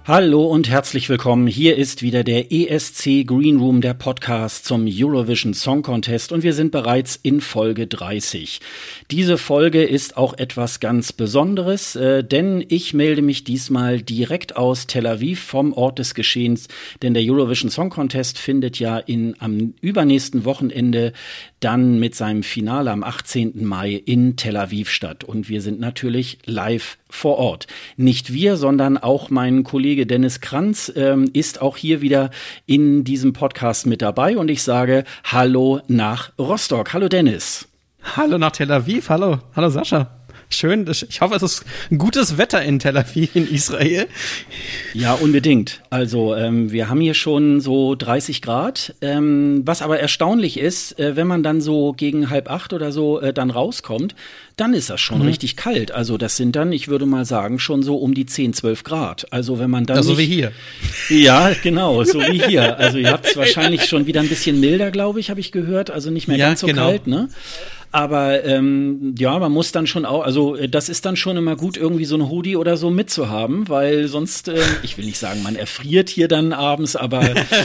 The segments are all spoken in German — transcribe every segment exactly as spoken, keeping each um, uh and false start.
Hallo und herzlich willkommen. Hier ist wieder der E S C Green Room, der Podcast zum Eurovision Song Contest, und wir sind bereits in Folge dreißig. Diese Folge ist auch etwas ganz Besonderes, äh, denn ich melde mich diesmal direkt aus Tel Aviv vom Ort des Geschehens, denn der Eurovision Song Contest findet ja in, am übernächsten Wochenende dann mit seinem Finale am achtzehnten Mai in Tel Aviv statt. Und wir sind natürlich live vor Ort. Nicht wir, sondern auch mein Kollege Dennis Kranz ähm, ist auch hier wieder in diesem Podcast mit dabei. Und ich sage Hallo nach Rostock. Hallo Dennis. Hallo nach Tel Aviv. Hallo. Hallo Sascha. Schön, ich hoffe, es ist ein gutes Wetter in Tel Aviv in Israel. Ja, unbedingt. Also ähm, wir haben hier schon so dreißig Grad. Ähm, was aber erstaunlich ist, äh, wenn man dann so gegen halb acht oder so äh, dann rauskommt, dann ist das schon mhm. richtig kalt. Also das sind dann, ich würde mal sagen, schon so um die zehn, zwölf Grad. Also wenn man dann ja, so nicht, wie hier. Ja, genau, so wie hier. Also ihr habt es wahrscheinlich schon wieder ein bisschen milder, glaube ich, habe ich gehört. Also nicht mehr ja, ganz so genau. kalt, ne? Aber ähm, ja, man muss dann schon auch, also das ist dann schon immer gut, irgendwie so ein Hoodie oder so mitzuhaben, weil sonst, äh, ich will nicht sagen, man erfriert hier dann abends, aber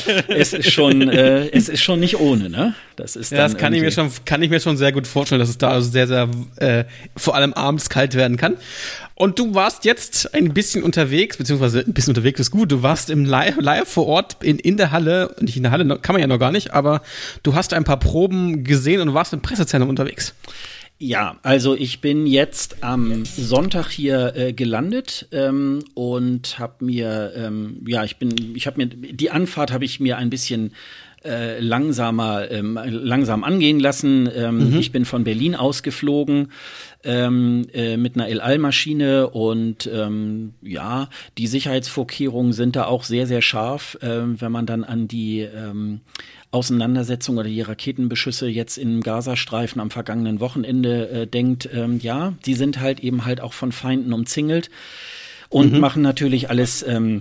es ist schon, äh, es ist schon nicht ohne, ne? Das ist ja, dann das kann ich mir schon, kann ich mir schon sehr gut vorstellen, dass es da also sehr, sehr, äh, vor allem abends kalt werden kann. Und du warst jetzt ein bisschen unterwegs, beziehungsweise ein bisschen unterwegs ist gut. Du warst im Live, live vor Ort in, in der Halle, nicht in der Halle, kann man ja noch gar nicht, aber du hast ein paar Proben gesehen und warst im Pressezentrum unterwegs. Ja, also ich bin jetzt am Sonntag hier äh, gelandet ähm, und habe mir, ähm, ja, ich bin, ich habe mir die Anfahrt habe ich mir ein bisschen Äh, langsamer, ähm, langsam angehen lassen. Ähm, mhm. Ich bin von Berlin ausgeflogen ähm, äh, mit einer El Al-Maschine und ähm, ja, die Sicherheitsvorkehrungen sind da auch sehr, sehr scharf, äh, wenn man dann an die ähm, Auseinandersetzung oder die Raketenbeschüsse jetzt im Gazastreifen am vergangenen Wochenende äh, denkt. Ähm, ja, die sind halt eben halt auch von Feinden umzingelt und mhm. machen natürlich alles ähm,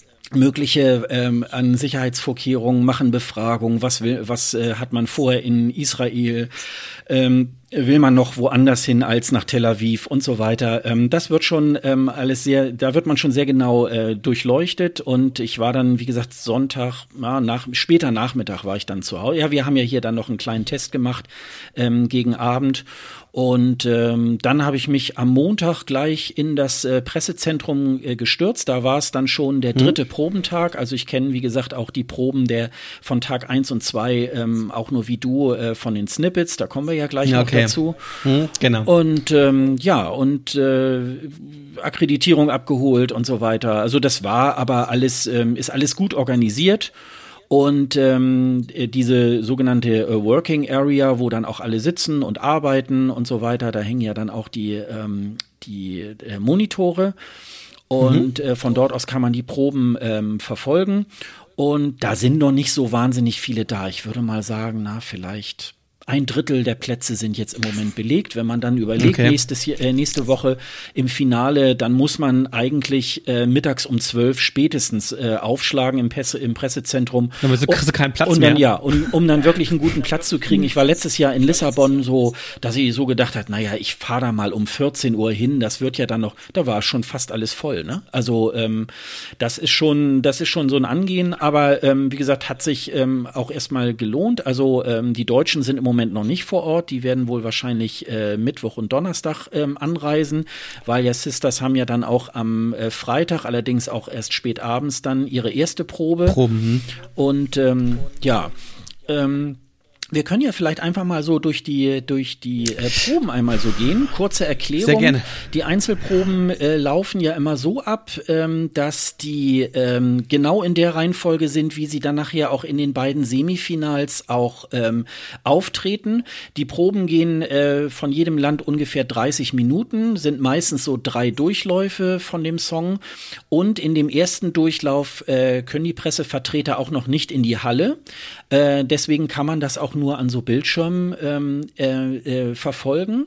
Mögliche ähm, an Sicherheitsvorkehrungen, machen Befragungen, was will, was äh, hat man vorher in Israel, ähm, will man noch woanders hin als nach Tel Aviv und so weiter. Ähm, das wird schon ähm, alles sehr, da wird man schon sehr genau äh, durchleuchtet, und ich war dann, wie gesagt, Sonntag, ja, nach, später Nachmittag war ich dann zu Hause. Ja, wir haben ja hier dann noch einen kleinen Test gemacht ähm, gegen Abend. Und ähm, dann habe ich mich am Montag gleich in das äh, Pressezentrum äh, gestürzt. Da war es dann schon der dritte mhm. Probentag. Also ich kenne, wie gesagt, auch die Proben der von Tag eins und zwei, ähm, auch nur wie du, äh, von den Snippets. Da kommen wir ja gleich okay. noch dazu. Mhm, genau. Und ähm, ja, und äh, Akkreditierung abgeholt und so weiter. Also das war aber alles, ähm, ist alles gut organisiert. Und ähm, diese sogenannte äh, Working Area, wo dann auch alle sitzen und arbeiten und so weiter, da hängen ja dann auch die, ähm, die äh, Monitore. Und mhm. äh, von dort aus kann man die Proben ähm, verfolgen. Und da sind noch nicht so wahnsinnig viele da. Ich würde mal sagen, na, vielleicht ein Drittel der Plätze sind jetzt im Moment belegt. Wenn man dann überlegt, okay. nächstes, äh, nächste Woche im Finale, dann muss man eigentlich äh, mittags um zwölf spätestens äh, aufschlagen im, Presse, im Pressezentrum. Dann kriegst du keinen Platz und dann, mehr. Ja, und, um dann wirklich einen guten Platz zu kriegen. Ich war letztes Jahr in Lissabon so, dass ich so gedacht habe, naja, ich fahre da mal um vierzehn Uhr hin. Das wird ja dann noch, da war schon fast alles voll, ne? Also ähm, das ist schon, das ist schon so ein Angehen. Aber ähm, wie gesagt, hat sich ähm, auch erstmal gelohnt. Also ähm, die Deutschen sind im Moment Moment noch nicht vor Ort. Die werden wohl wahrscheinlich äh, Mittwoch und Donnerstag ähm, anreisen, weil ja Sisters haben ja dann auch am äh, Freitag, allerdings auch erst spät abends, dann ihre erste Probe. Proben. Und ähm, ja, ähm, wir können ja vielleicht einfach mal so durch die durch die äh, Proben einmal so gehen. Kurze Erklärung. Sehr gerne. Die Einzelproben äh, laufen ja immer so ab, ähm, dass die ähm, genau in der Reihenfolge sind, wie sie dann nachher auch in den beiden Semifinals auch ähm, auftreten. Die Proben gehen äh, von jedem Land ungefähr dreißig Minuten, sind meistens so drei Durchläufe von dem Song. Und in dem ersten Durchlauf äh, können die Pressevertreter auch noch nicht in die Halle. Äh, deswegen kann man das auch nur an so Bildschirmen ähm, äh, äh, verfolgen.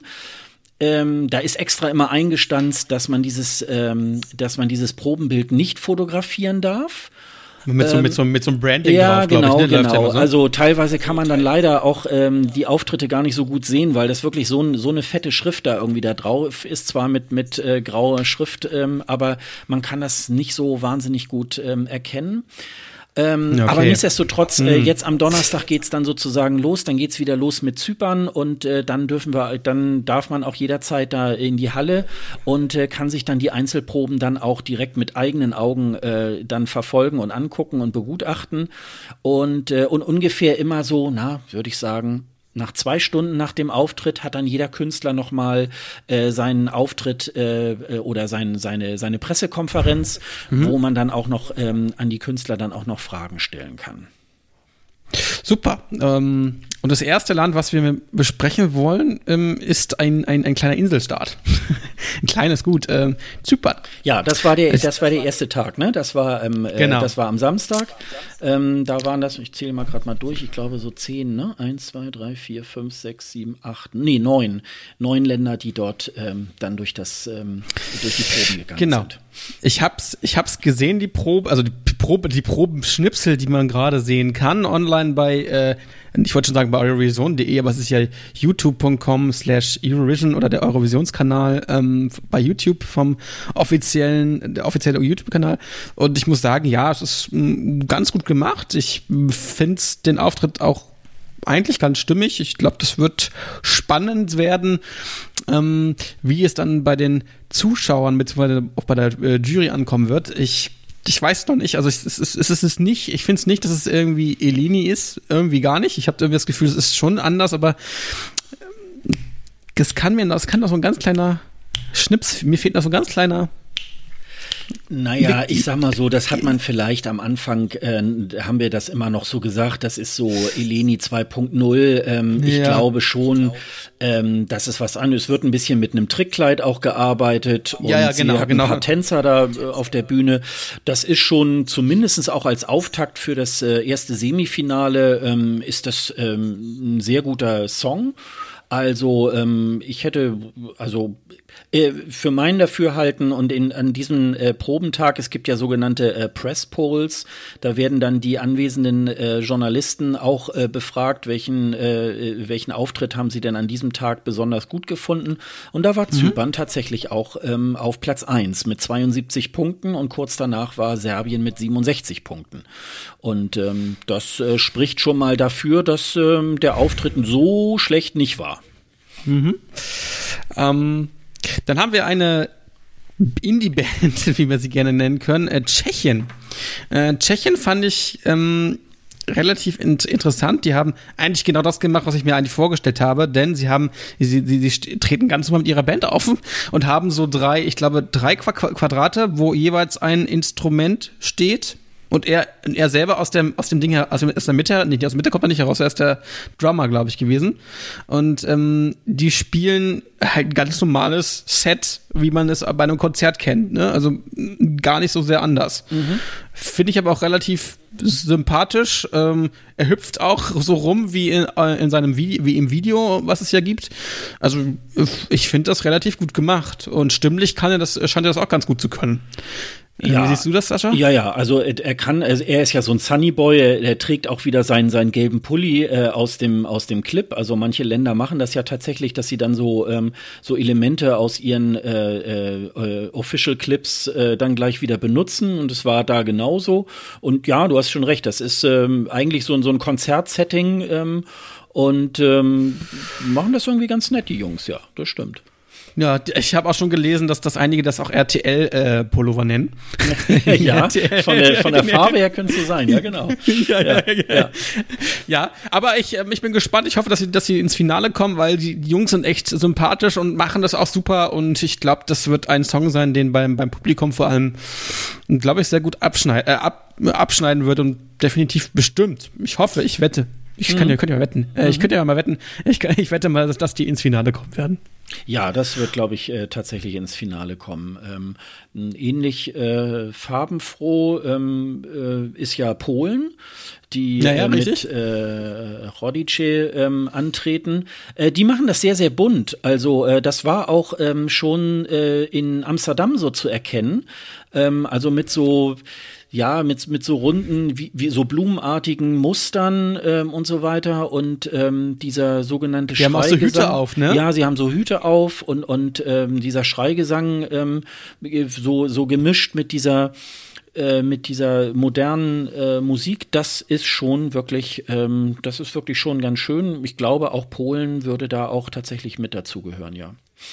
Ähm, da ist extra immer eingestanzt, dass man dieses, ähm, dass man dieses Probenbild nicht fotografieren darf. Mit, ähm, so, mit, so, mit so einem Branding ja, drauf, genau, ich, ne? genau. Ja so. Also teilweise kann man dann leider auch ähm, die Auftritte gar nicht so gut sehen, weil das wirklich so, ein, so eine fette Schrift da irgendwie da drauf ist, zwar mit, mit äh, grauer Schrift, ähm, aber man kann das nicht so wahnsinnig gut ähm, erkennen. Ähm, okay. Aber nichtsdestotrotz, äh, jetzt am Donnerstag geht's dann sozusagen los, dann geht's wieder los mit Zypern und äh, dann dürfen wir, dann darf man auch jederzeit da in die Halle und äh, kann sich dann die Einzelproben dann auch direkt mit eigenen Augen äh, dann verfolgen und angucken und begutachten und, äh, und ungefähr immer so, na, würde ich sagen, nach zwei Stunden nach dem Auftritt hat dann jeder Künstler nochmal äh, seinen Auftritt äh, oder sein, seine, seine Pressekonferenz, mhm. wo man dann auch noch ähm, an die Künstler dann auch noch Fragen stellen kann. Super. Ähm, und das erste Land, was wir besprechen wollen, ähm, ist ein, ein, ein kleiner Inselstaat. Ein kleines Gut, ähm, Zypern. Ja, das war der, das war der erste Tag, ne? Das war, ähm, genau. äh, das war am Samstag. Ähm, da waren das, ich zähle mal gerade mal durch, ich glaube so zehn, ne? Eins, zwei, drei, vier, fünf, sechs, sieben, acht, nee, neun. Neun Länder, die dort ähm, dann durch das, ähm, durch die Proben gegangen genau. sind. Ich hab's, ich hab's gesehen, die Probe, also die Probe, die Probenschnipsel, die man gerade sehen kann, online bei, äh, ich wollte schon sagen bei Eurovision punkt de, aber es ist ja youtube punkt com slash Eurovision oder der Eurovisionskanal ähm, bei YouTube vom offiziellen, der offizielle YouTube-Kanal. Und ich muss sagen, ja, es ist m, ganz gut gemacht. Ich finde den Auftritt auch eigentlich ganz stimmig. Ich glaube, das wird spannend werden, ähm, wie es dann bei den Zuschauern beziehungsweise auch bei der äh, Jury ankommen wird. Ich Ich weiß noch nicht, also es ist, es ist, es ist nicht, ich finde es nicht, dass es irgendwie Eleni ist, irgendwie gar nicht. Ich habe irgendwie das Gefühl, es ist schon anders, aber das kann mir, das kann doch so ein ganz kleiner Schnips, mir fehlt noch so ein ganz kleiner. Naja, ich sag mal so, das hat man vielleicht am Anfang, äh, haben wir das immer noch so gesagt, das ist so Eleni zwei Punkt null. Ähm, ja. Ich glaube schon, ähm, dass es was anderes. Es wird ein bisschen mit einem Trickkleid auch gearbeitet und ja, ja, genau, sie hat genau. ein paar Tänzer da äh, auf der Bühne. Das ist schon zumindest auch als Auftakt für das äh, erste Semifinale ähm, ist das ähm, ein sehr guter Song. Also ähm, ich hätte, also äh, für mein Dafürhalten und in, an diesem äh, Probentag, es gibt ja sogenannte äh, Press Polls, da werden dann die anwesenden äh, Journalisten auch äh, befragt, welchen, äh, welchen Auftritt haben sie denn an diesem Tag besonders gut gefunden. Und da war mhm. Zypern tatsächlich auch ähm, auf Platz eins mit zweiundsiebzig Punkten und kurz danach war Serbien mit siebenundsechzig Punkten. Und ähm, das äh, spricht schon mal dafür, dass ähm, der Auftritt so schlecht nicht war. Mhm. Ähm, dann haben wir eine Indie-Band, wie wir sie gerne nennen können, äh, Tschechien. Äh, Tschechien fand ich ähm, relativ in- interessant. Die haben eigentlich genau das gemacht, was ich mir eigentlich vorgestellt habe, denn sie haben, sie, sie, sie treten ganz normal mit ihrer Band auf und haben so drei, ich glaube, drei Qu- Quadrate, wo jeweils ein Instrument steht. Und er, er selber aus dem, aus dem Ding her, aus der Mitte, nee, aus der Mitte kommt er nicht heraus, er ist der Drummer, glaube ich, gewesen. Und ähm, die spielen halt ein ganz normales Set, wie man es bei einem Konzert kennt, ne? Also gar nicht so sehr anders. Mhm. Finde ich aber auch relativ sympathisch. Ähm, er hüpft auch so rum wie in, in seinem Video, wie im Video, was es ja gibt. Also ich finde das relativ gut gemacht. Und stimmlich kann er das, scheint er das auch ganz gut zu können. Ja. Wie siehst du das, Sascha? Ja, ja, also er kann, also er ist ja so ein Sunny Boy, er, er trägt auch wieder seinen seinen gelben Pulli äh, aus dem aus dem Clip. Also manche Länder machen das ja tatsächlich, dass sie dann so ähm, so Elemente aus ihren äh, äh, Official Clips äh, dann gleich wieder benutzen und es war da genauso. Und ja, du hast schon recht, das ist ähm, eigentlich so, so ein Konzertsetting ähm, und ähm, machen das irgendwie ganz nett, die Jungs, ja, das stimmt. Ja, ich habe auch schon gelesen, dass das einige das auch R T L-Pullover äh, nennen. Ja, von der, von der Farbe her könnte es so sein, ja genau. ja, ja, ja, ja. ja, aber ich, äh, ich bin gespannt. Ich hoffe, dass sie, dass sie ins Finale kommen, weil die, die Jungs sind echt sympathisch und machen das auch super. Und ich glaube, das wird ein Song sein, den beim, beim Publikum vor allem, glaube ich, sehr gut abschneid, äh, ab, abschneiden wird und definitiv bestimmt. Ich hoffe, ich wette. Ich kann mhm. ja, könnt ja mal wetten. Äh, mhm. Ich könnte ja mal wetten. Ich, ich wette mal, dass, dass die ins Finale kommen werden. Ja, das wird, glaube ich, äh, tatsächlich ins Finale kommen. Ähm, ähnlich äh, farbenfroh ähm, äh, ist ja Polen, die ja, ja, äh, mit äh, Rodice ähm, antreten. Äh, die machen das sehr, sehr bunt. Also äh, das war auch ähm, schon äh, in Amsterdam so zu erkennen. Ähm, also mit so ja, mit, mit so runden, wie, wie so blumenartigen Mustern ähm, und so weiter und ähm, dieser sogenannte Die haben auch so Hüte auf, ne? Ja, sie haben so Hüte auf und, und ähm, dieser Schreigesang ähm, so, so gemischt mit dieser äh, mit dieser modernen äh, Musik, das ist schon wirklich, ähm, das ist wirklich schon ganz schön. Ich glaube, auch Polen würde da auch tatsächlich mit dazugehören, ja.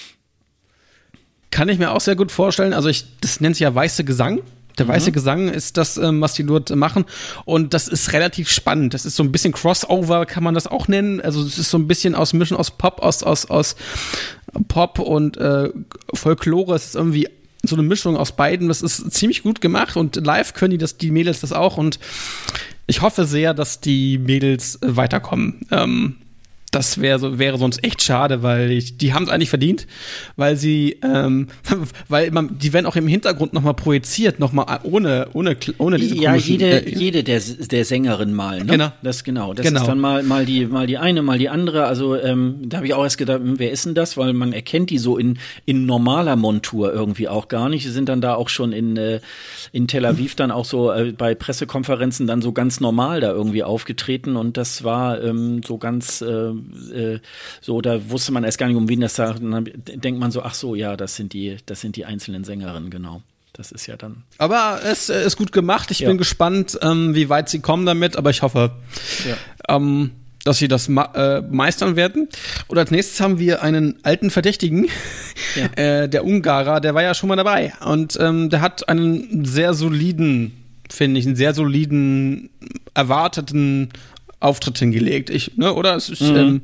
Kann ich mir auch sehr gut vorstellen. Also ich, das nennt sich ja weiße Gesang. Der weiße mhm. Gesang ist das, ähm, was die dort machen. Und das ist relativ spannend. Das ist so ein bisschen Crossover, kann man das auch nennen. Also es ist so ein bisschen aus Mischen aus Pop, aus, aus, aus Pop und äh, Folklore. Es ist irgendwie so eine Mischung aus beiden. Das ist ziemlich gut gemacht. Und live können die das, die Mädels das auch. Und ich hoffe sehr, dass die Mädels äh, weiterkommen. Ähm, Das wäre so, wäre sonst echt schade, weil ich, die haben es eigentlich verdient, weil sie, ähm, weil man, die werden auch im Hintergrund nochmal projiziert, nochmal ohne, ohne, ohne diese ja, komischen, jede, äh, jede der, der Sängerin mal, ne? Genau. Das genau. Das Genau. ist dann mal, mal die, mal die eine, mal die andere. Also, ähm, da habe ich auch erst gedacht, hm, wer ist denn das? Weil man erkennt die so in, in normaler Montur irgendwie auch gar nicht. Sie sind dann da auch schon in, äh, in Tel Aviv dann auch so äh, bei Pressekonferenzen dann so ganz normal da irgendwie aufgetreten und das war ähm, so ganz, äh, äh, so, da wusste man erst gar nicht, um wen das da, dann denkt man so, ach so, ja, das sind die, das sind die einzelnen Sängerinnen, genau. Das ist ja dann. Aber es äh, ist gut gemacht. Ich ja. bin gespannt, ähm, wie weit sie kommen damit, aber ich hoffe, ja. ähm, dass sie das ma- äh, meistern werden. Und als nächstes haben wir einen alten Verdächtigen, ja. äh, der Ungarer, der war ja schon mal dabei. Und ähm, der hat einen sehr soliden, finde ich, einen sehr soliden, erwarteten Auftritt hingelegt. Ich, ne, oder? Es ist, mhm. ähm,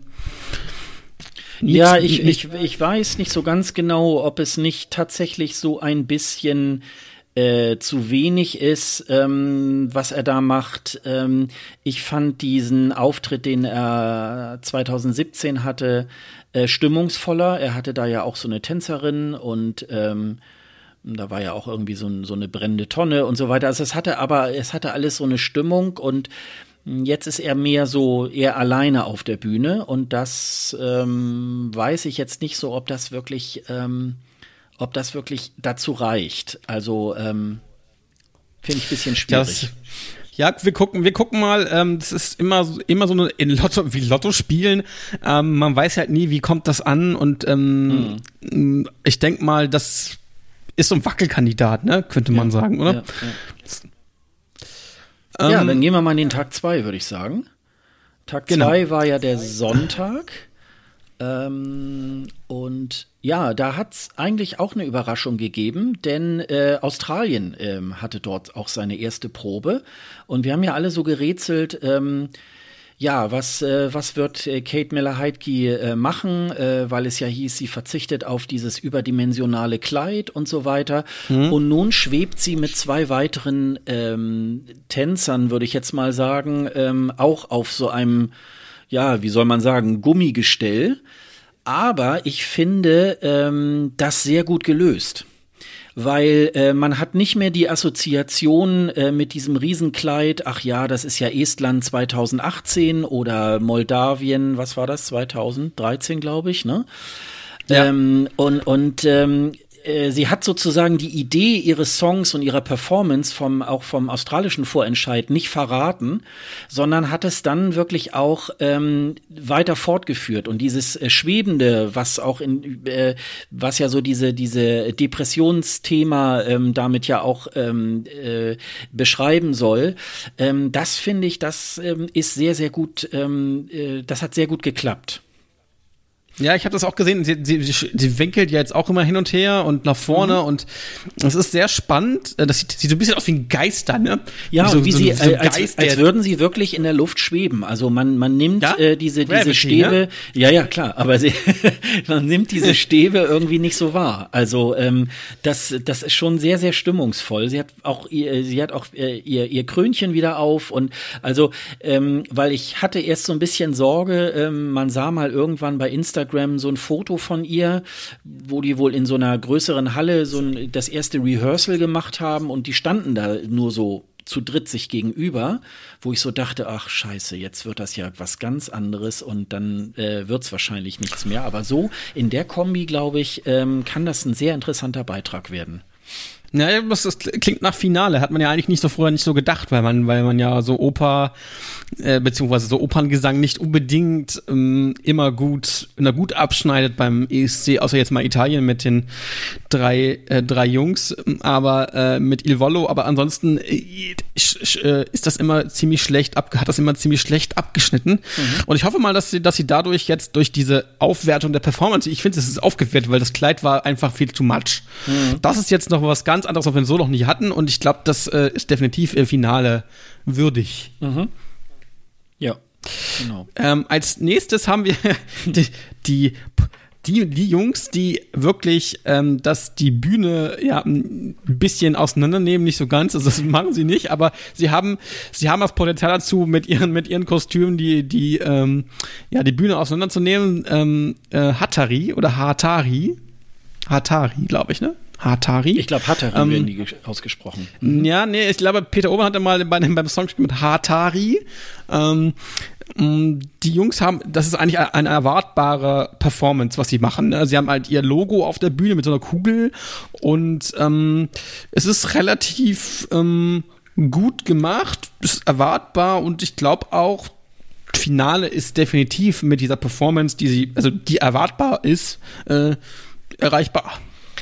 Nix, ja, ich, ich, ich weiß nicht so ganz genau, ob es nicht tatsächlich so ein bisschen äh, zu wenig ist, ähm, was er da macht. Ähm, ich fand diesen Auftritt, den er zwanzig siebzehn hatte, äh, stimmungsvoller. Er hatte da ja auch so eine Tänzerin und ähm, da war ja auch irgendwie so, ein, so eine brennende Tonne und so weiter. Also es hatte aber, es hatte alles so eine Stimmung und jetzt ist er mehr so eher alleine auf der Bühne und das ähm, weiß ich jetzt nicht so, ob das wirklich, ähm, ob das wirklich dazu reicht. Also ähm, finde ich ein bisschen schwierig. Das, ja, wir gucken, wir gucken mal. Ähm, das ist immer, immer so eine in Lotto, wie Lotto spielen. Ähm, man weiß halt nie, wie kommt das an und ähm, mhm. ich denke mal, das ist so ein Wackelkandidat, ne? Könnte man ja, sagen, oder? Ja, ja. Ja, dann gehen wir mal in den Tag zwei, würde ich sagen. Tag zwei genau. war ja der Sonntag. Ähm, und ja, da hat es eigentlich auch eine Überraschung gegeben, denn äh, Australien ähm, hatte dort auch seine erste Probe. Und wir haben ja alle so gerätselt, ähm, ja, was, äh, was wird äh, Kate Miller-Heidke äh, machen, äh, weil es ja hieß, sie verzichtet auf dieses überdimensionale Kleid und so weiter. Mhm. Und nun schwebt sie mit zwei weiteren ähm, Tänzern, würde ich jetzt mal sagen, ähm, auch auf so einem, ja, wie soll man sagen, Gummigestell. Aber ich finde ähm, das sehr gut gelöst. Weil äh, man hat nicht mehr die Assoziation äh, mit diesem Riesenkleid, ach ja, das ist ja Estland zwanzig achtzehn oder Moldawien, was war das, zwanzig dreizehn, glaube ich, ne? Ja. Ähm, und und ähm, äh, sie hat sozusagen die Idee ihres Songs und ihrer Performance vom auch vom australischen Vorentscheid nicht verraten, sondern hat es dann wirklich auch ähm, weiter fortgeführt und dieses äh, Schwebende, was auch in äh, was ja so diese diese Depressionsthema ähm, damit ja auch ähm, äh, beschreiben soll, ähm, das finde ich, das ähm, ist sehr sehr gut, ähm, äh, das hat sehr gut geklappt. Ja, ich habe das auch gesehen. Sie, sie, sie winkelt ja jetzt auch immer hin und her und nach vorne mhm. und es ist sehr spannend. Das sieht, sieht so ein bisschen aus wie ein Geister, ne? Ja, wie so, wie so, sie, so ein als, Geist, als würden sie wirklich in der Luft schweben. Also man, man nimmt ja? äh, diese, Gravity, diese Stäbe, ne? ja, ja, klar, aber sie, man nimmt diese Stäbe irgendwie nicht so wahr. Also ähm, das, das ist schon sehr, sehr stimmungsvoll. Sie hat auch, ihr, sie hat auch äh, ihr, ihr Krönchen wieder auf und also, ähm, weil ich hatte erst so ein bisschen Sorge, ähm, man sah mal irgendwann bei Instagram so ein Foto von ihr, wo die wohl in so einer größeren Halle so ein, das erste Rehearsal gemacht haben und die standen da nur so zu dritt sich gegenüber, wo ich so dachte, ach scheiße, jetzt wird das ja was ganz anderes und dann äh, wird's wahrscheinlich nichts mehr. Aber so in der Kombi, glaube ich, ähm, kann das ein sehr interessanter Beitrag werden. Naja, das, das klingt nach Finale. Hat man ja eigentlich nicht so früher nicht so gedacht, weil man, weil man ja so Oper, äh, beziehungsweise so Operngesang nicht unbedingt ähm, immer gut, immer gut abschneidet beim E S C, außer jetzt mal Italien mit den drei, äh, drei Jungs, aber äh, mit Il Volo, aber ansonsten äh, ist das immer ziemlich schlecht ab, hat das immer ziemlich schlecht abgeschnitten. Mhm. Und ich hoffe mal, dass sie, dass sie dadurch jetzt durch diese Aufwertung der Performance, ich finde, es ist aufgewertet, weil das Kleid war einfach viel too much. Mhm. Das ist jetzt noch was ganz anderes, was wir so noch nicht hatten, und ich glaube, das äh, ist definitiv im Finale würdig. Mhm. Ja, genau. Ähm, als nächstes haben wir die, die Die, die Jungs, die wirklich ähm, dass die Bühne ja ein bisschen auseinandernehmen, nicht so ganz, also das machen sie nicht, aber sie haben sie haben das Potenzial dazu, mit ihren mit ihren Kostümen die die ähm, ja die Bühne auseinanderzunehmen. Ähm, äh, Hatari oder Hatari, Hatari, glaube ich, ne? Hatari. Ich glaube, Hatari ähm, werden die ausgesprochen. Mhm. Ja, nee, ich glaube, Peter Ober hatte mal bei, beim Song mit Hatari. Ähm, die Jungs haben, das ist eigentlich eine erwartbare Performance, was sie machen. Sie haben halt ihr Logo auf der Bühne mit so einer Kugel, und ähm, es ist relativ ähm, gut gemacht, ist erwartbar, und ich glaube auch, Finale ist definitiv mit dieser Performance, die sie, also die erwartbar ist, äh, erreichbar.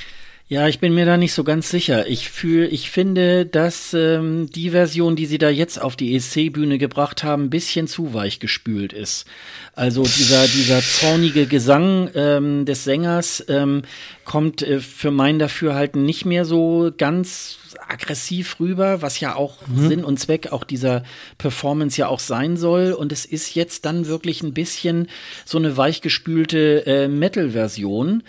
Ja, ich bin mir da nicht so ganz sicher. Ich fühle, ich finde, dass ähm, die Version, die sie da jetzt auf die E S C-Bühne gebracht haben, ein bisschen zu weich gespült ist. Also dieser dieser zornige Gesang ähm, des Sängers ähm, kommt äh, für mein Dafürhalten nicht mehr so ganz aggressiv rüber, was ja auch mhm. Sinn und Zweck auch dieser Performance ja auch sein soll. Und es ist jetzt dann wirklich ein bisschen so eine weichgespülte äh, Metal-Version.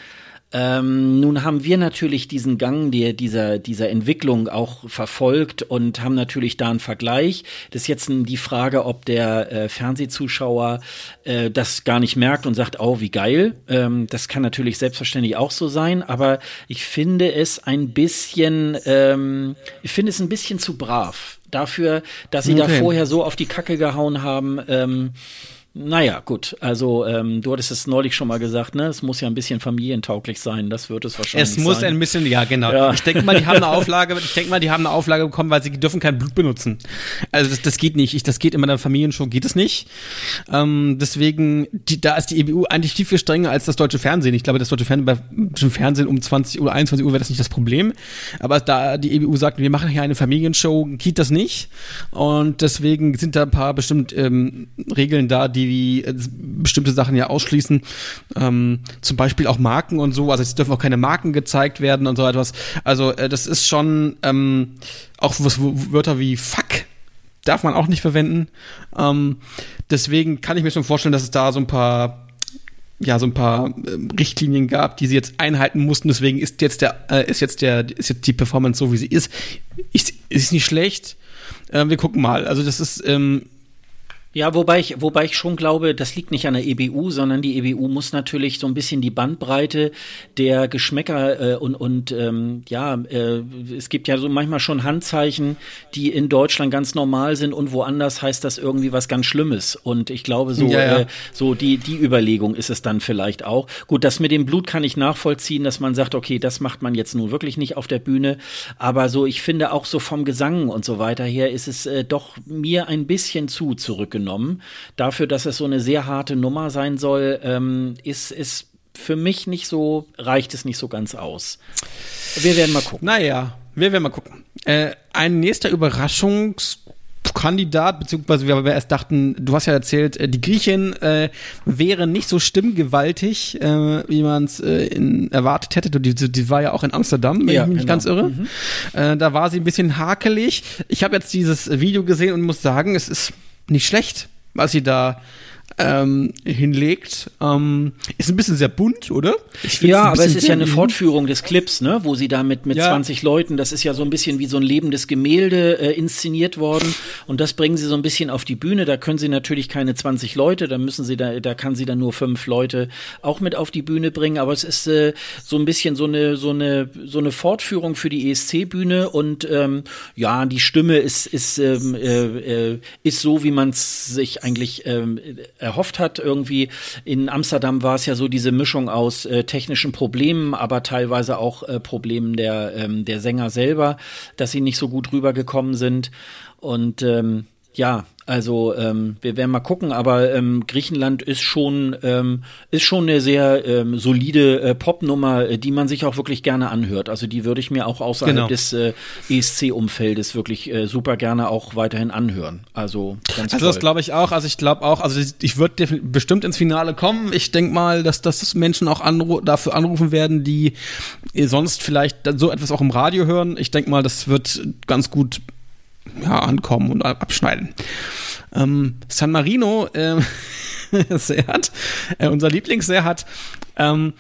Ähm, nun haben wir natürlich diesen Gang der, dieser, dieser Entwicklung auch verfolgt und haben natürlich da einen Vergleich. Das ist jetzt die Frage, ob der äh, Fernsehzuschauer äh, das gar nicht merkt und sagt, oh, wie geil. Ähm, das kann natürlich selbstverständlich auch so sein, aber ich finde es ein bisschen, ähm, ich finde es ein bisschen zu brav dafür, dass sie okay. da vorher so auf die Kacke gehauen haben. Ähm, Naja, gut, also ähm, du hattest es neulich schon mal gesagt, ne? Es muss ja ein bisschen familientauglich sein, das wird es wahrscheinlich sein. Es muss sein. ein bisschen, ja genau. Ja. Ich denke mal, die haben eine Auflage, ich denke mal, die haben eine Auflage bekommen, weil sie dürfen kein Blut benutzen. Also das, das geht nicht. Ich, das geht in meiner Familienshow, geht es nicht. Ähm, deswegen, die, da ist die E B U eigentlich viel, viel strenger als das deutsche Fernsehen. Ich glaube, das deutsche Fernsehen, bei dem Fernsehen um zwanzig Uhr, einundzwanzig Uhr wäre das nicht das Problem. Aber da die E B U sagt, wir machen hier eine Familienshow, geht das nicht. Und deswegen sind da ein paar bestimmt ähm, Regeln da, die wie äh, bestimmte Sachen ja ausschließen, ähm, zum Beispiel auch Marken und so, also es dürfen auch keine Marken gezeigt werden und so etwas, also äh, das ist schon ähm, auch was, Wörter wie fuck darf man auch nicht verwenden, ähm, deswegen kann ich mir schon vorstellen, dass es da so ein paar ja, so ein paar äh, Richtlinien gab, die sie jetzt einhalten mussten, deswegen ist jetzt der, äh, ist jetzt der, ist jetzt die Performance so, wie sie ist, ist, ist nicht schlecht, äh, wir gucken mal, also das ist, ähm, Ja, wobei ich, wobei ich schon glaube, das liegt nicht an der E B U, sondern die E B U muss natürlich so ein bisschen die Bandbreite der Geschmäcker äh, und, und ähm, ja, äh, es gibt ja so manchmal schon Handzeichen, die in Deutschland ganz normal sind und woanders heißt das irgendwie was ganz Schlimmes. Und ich glaube, so, ja, ja. Äh, so die, die Überlegung ist es dann vielleicht auch. Gut, das mit dem Blut kann ich nachvollziehen, dass man sagt, okay, das macht man jetzt nun wirklich nicht auf der Bühne. Aber so, ich finde auch so vom Gesang und so weiter her ist es äh, doch mir ein bisschen zu zurückgenommen. Dafür, dass es so eine sehr harte Nummer sein soll, ähm, ist, ist für mich nicht so, reicht es nicht so ganz aus. Wir werden mal gucken. Naja, wir werden mal gucken. Äh, ein nächster Überraschungskandidat, beziehungsweise wir erst dachten, du hast ja erzählt, die Griechin äh, wäre nicht so stimmgewaltig, äh, wie man es äh, erwartet hätte. Die, die war ja auch in Amsterdam, wenn ja, ich mich nicht genau. ganz irre. Mhm. Äh, da war sie ein bisschen hakelig. Ich habe jetzt dieses Video gesehen und muss sagen, es ist nicht schlecht, was sie da ähm, hinlegt. Ähm, ist ein bisschen sehr bunt, oder? Ich ja, aber es ist ja eine Fortführung des Clips, ne, wo sie da mit, mit ja. zwanzig Leuten, das ist ja so ein bisschen wie so ein lebendes Gemälde äh, inszeniert worden und das bringen sie so ein bisschen auf die Bühne. Da können sie natürlich keine zwanzig Leute, da müssen sie da, da kann sie dann nur fünf Leute auch mit auf die Bühne bringen, aber es ist äh, so ein bisschen so eine, so eine, so eine Fortführung für die E S C-Bühne und ähm, ja, die Stimme ist, ist, ähm, äh, äh, ist so, wie man es sich eigentlich ähm, erhofft hat. Irgendwie in Amsterdam war es ja so diese Mischung aus äh, technischen Problemen, aber teilweise auch äh, Problemen der, ähm, der Sänger selber, dass sie nicht so gut rübergekommen sind. Und ähm, ja, also ähm, wir werden mal gucken, aber ähm, Griechenland ist schon ähm, ist schon eine sehr ähm, solide äh, Popnummer, äh, die man sich auch wirklich gerne anhört. Also die würde ich mir auch außerhalb genau. des äh, E S C-Umfeldes wirklich äh, super gerne auch weiterhin anhören. Also ganz Also toll. Das glaube ich auch. Also ich glaube auch, also ich würde bestimmt ins Finale kommen. Ich denke mal, dass, dass Menschen auch anru- dafür anrufen werden, die sonst vielleicht so etwas auch im Radio hören. Ich denke mal, das wird ganz gut ja, ankommen und abschneiden. Ähm, San Marino, äh, Serhat, äh, unser Lieblings-Serhat, ähm,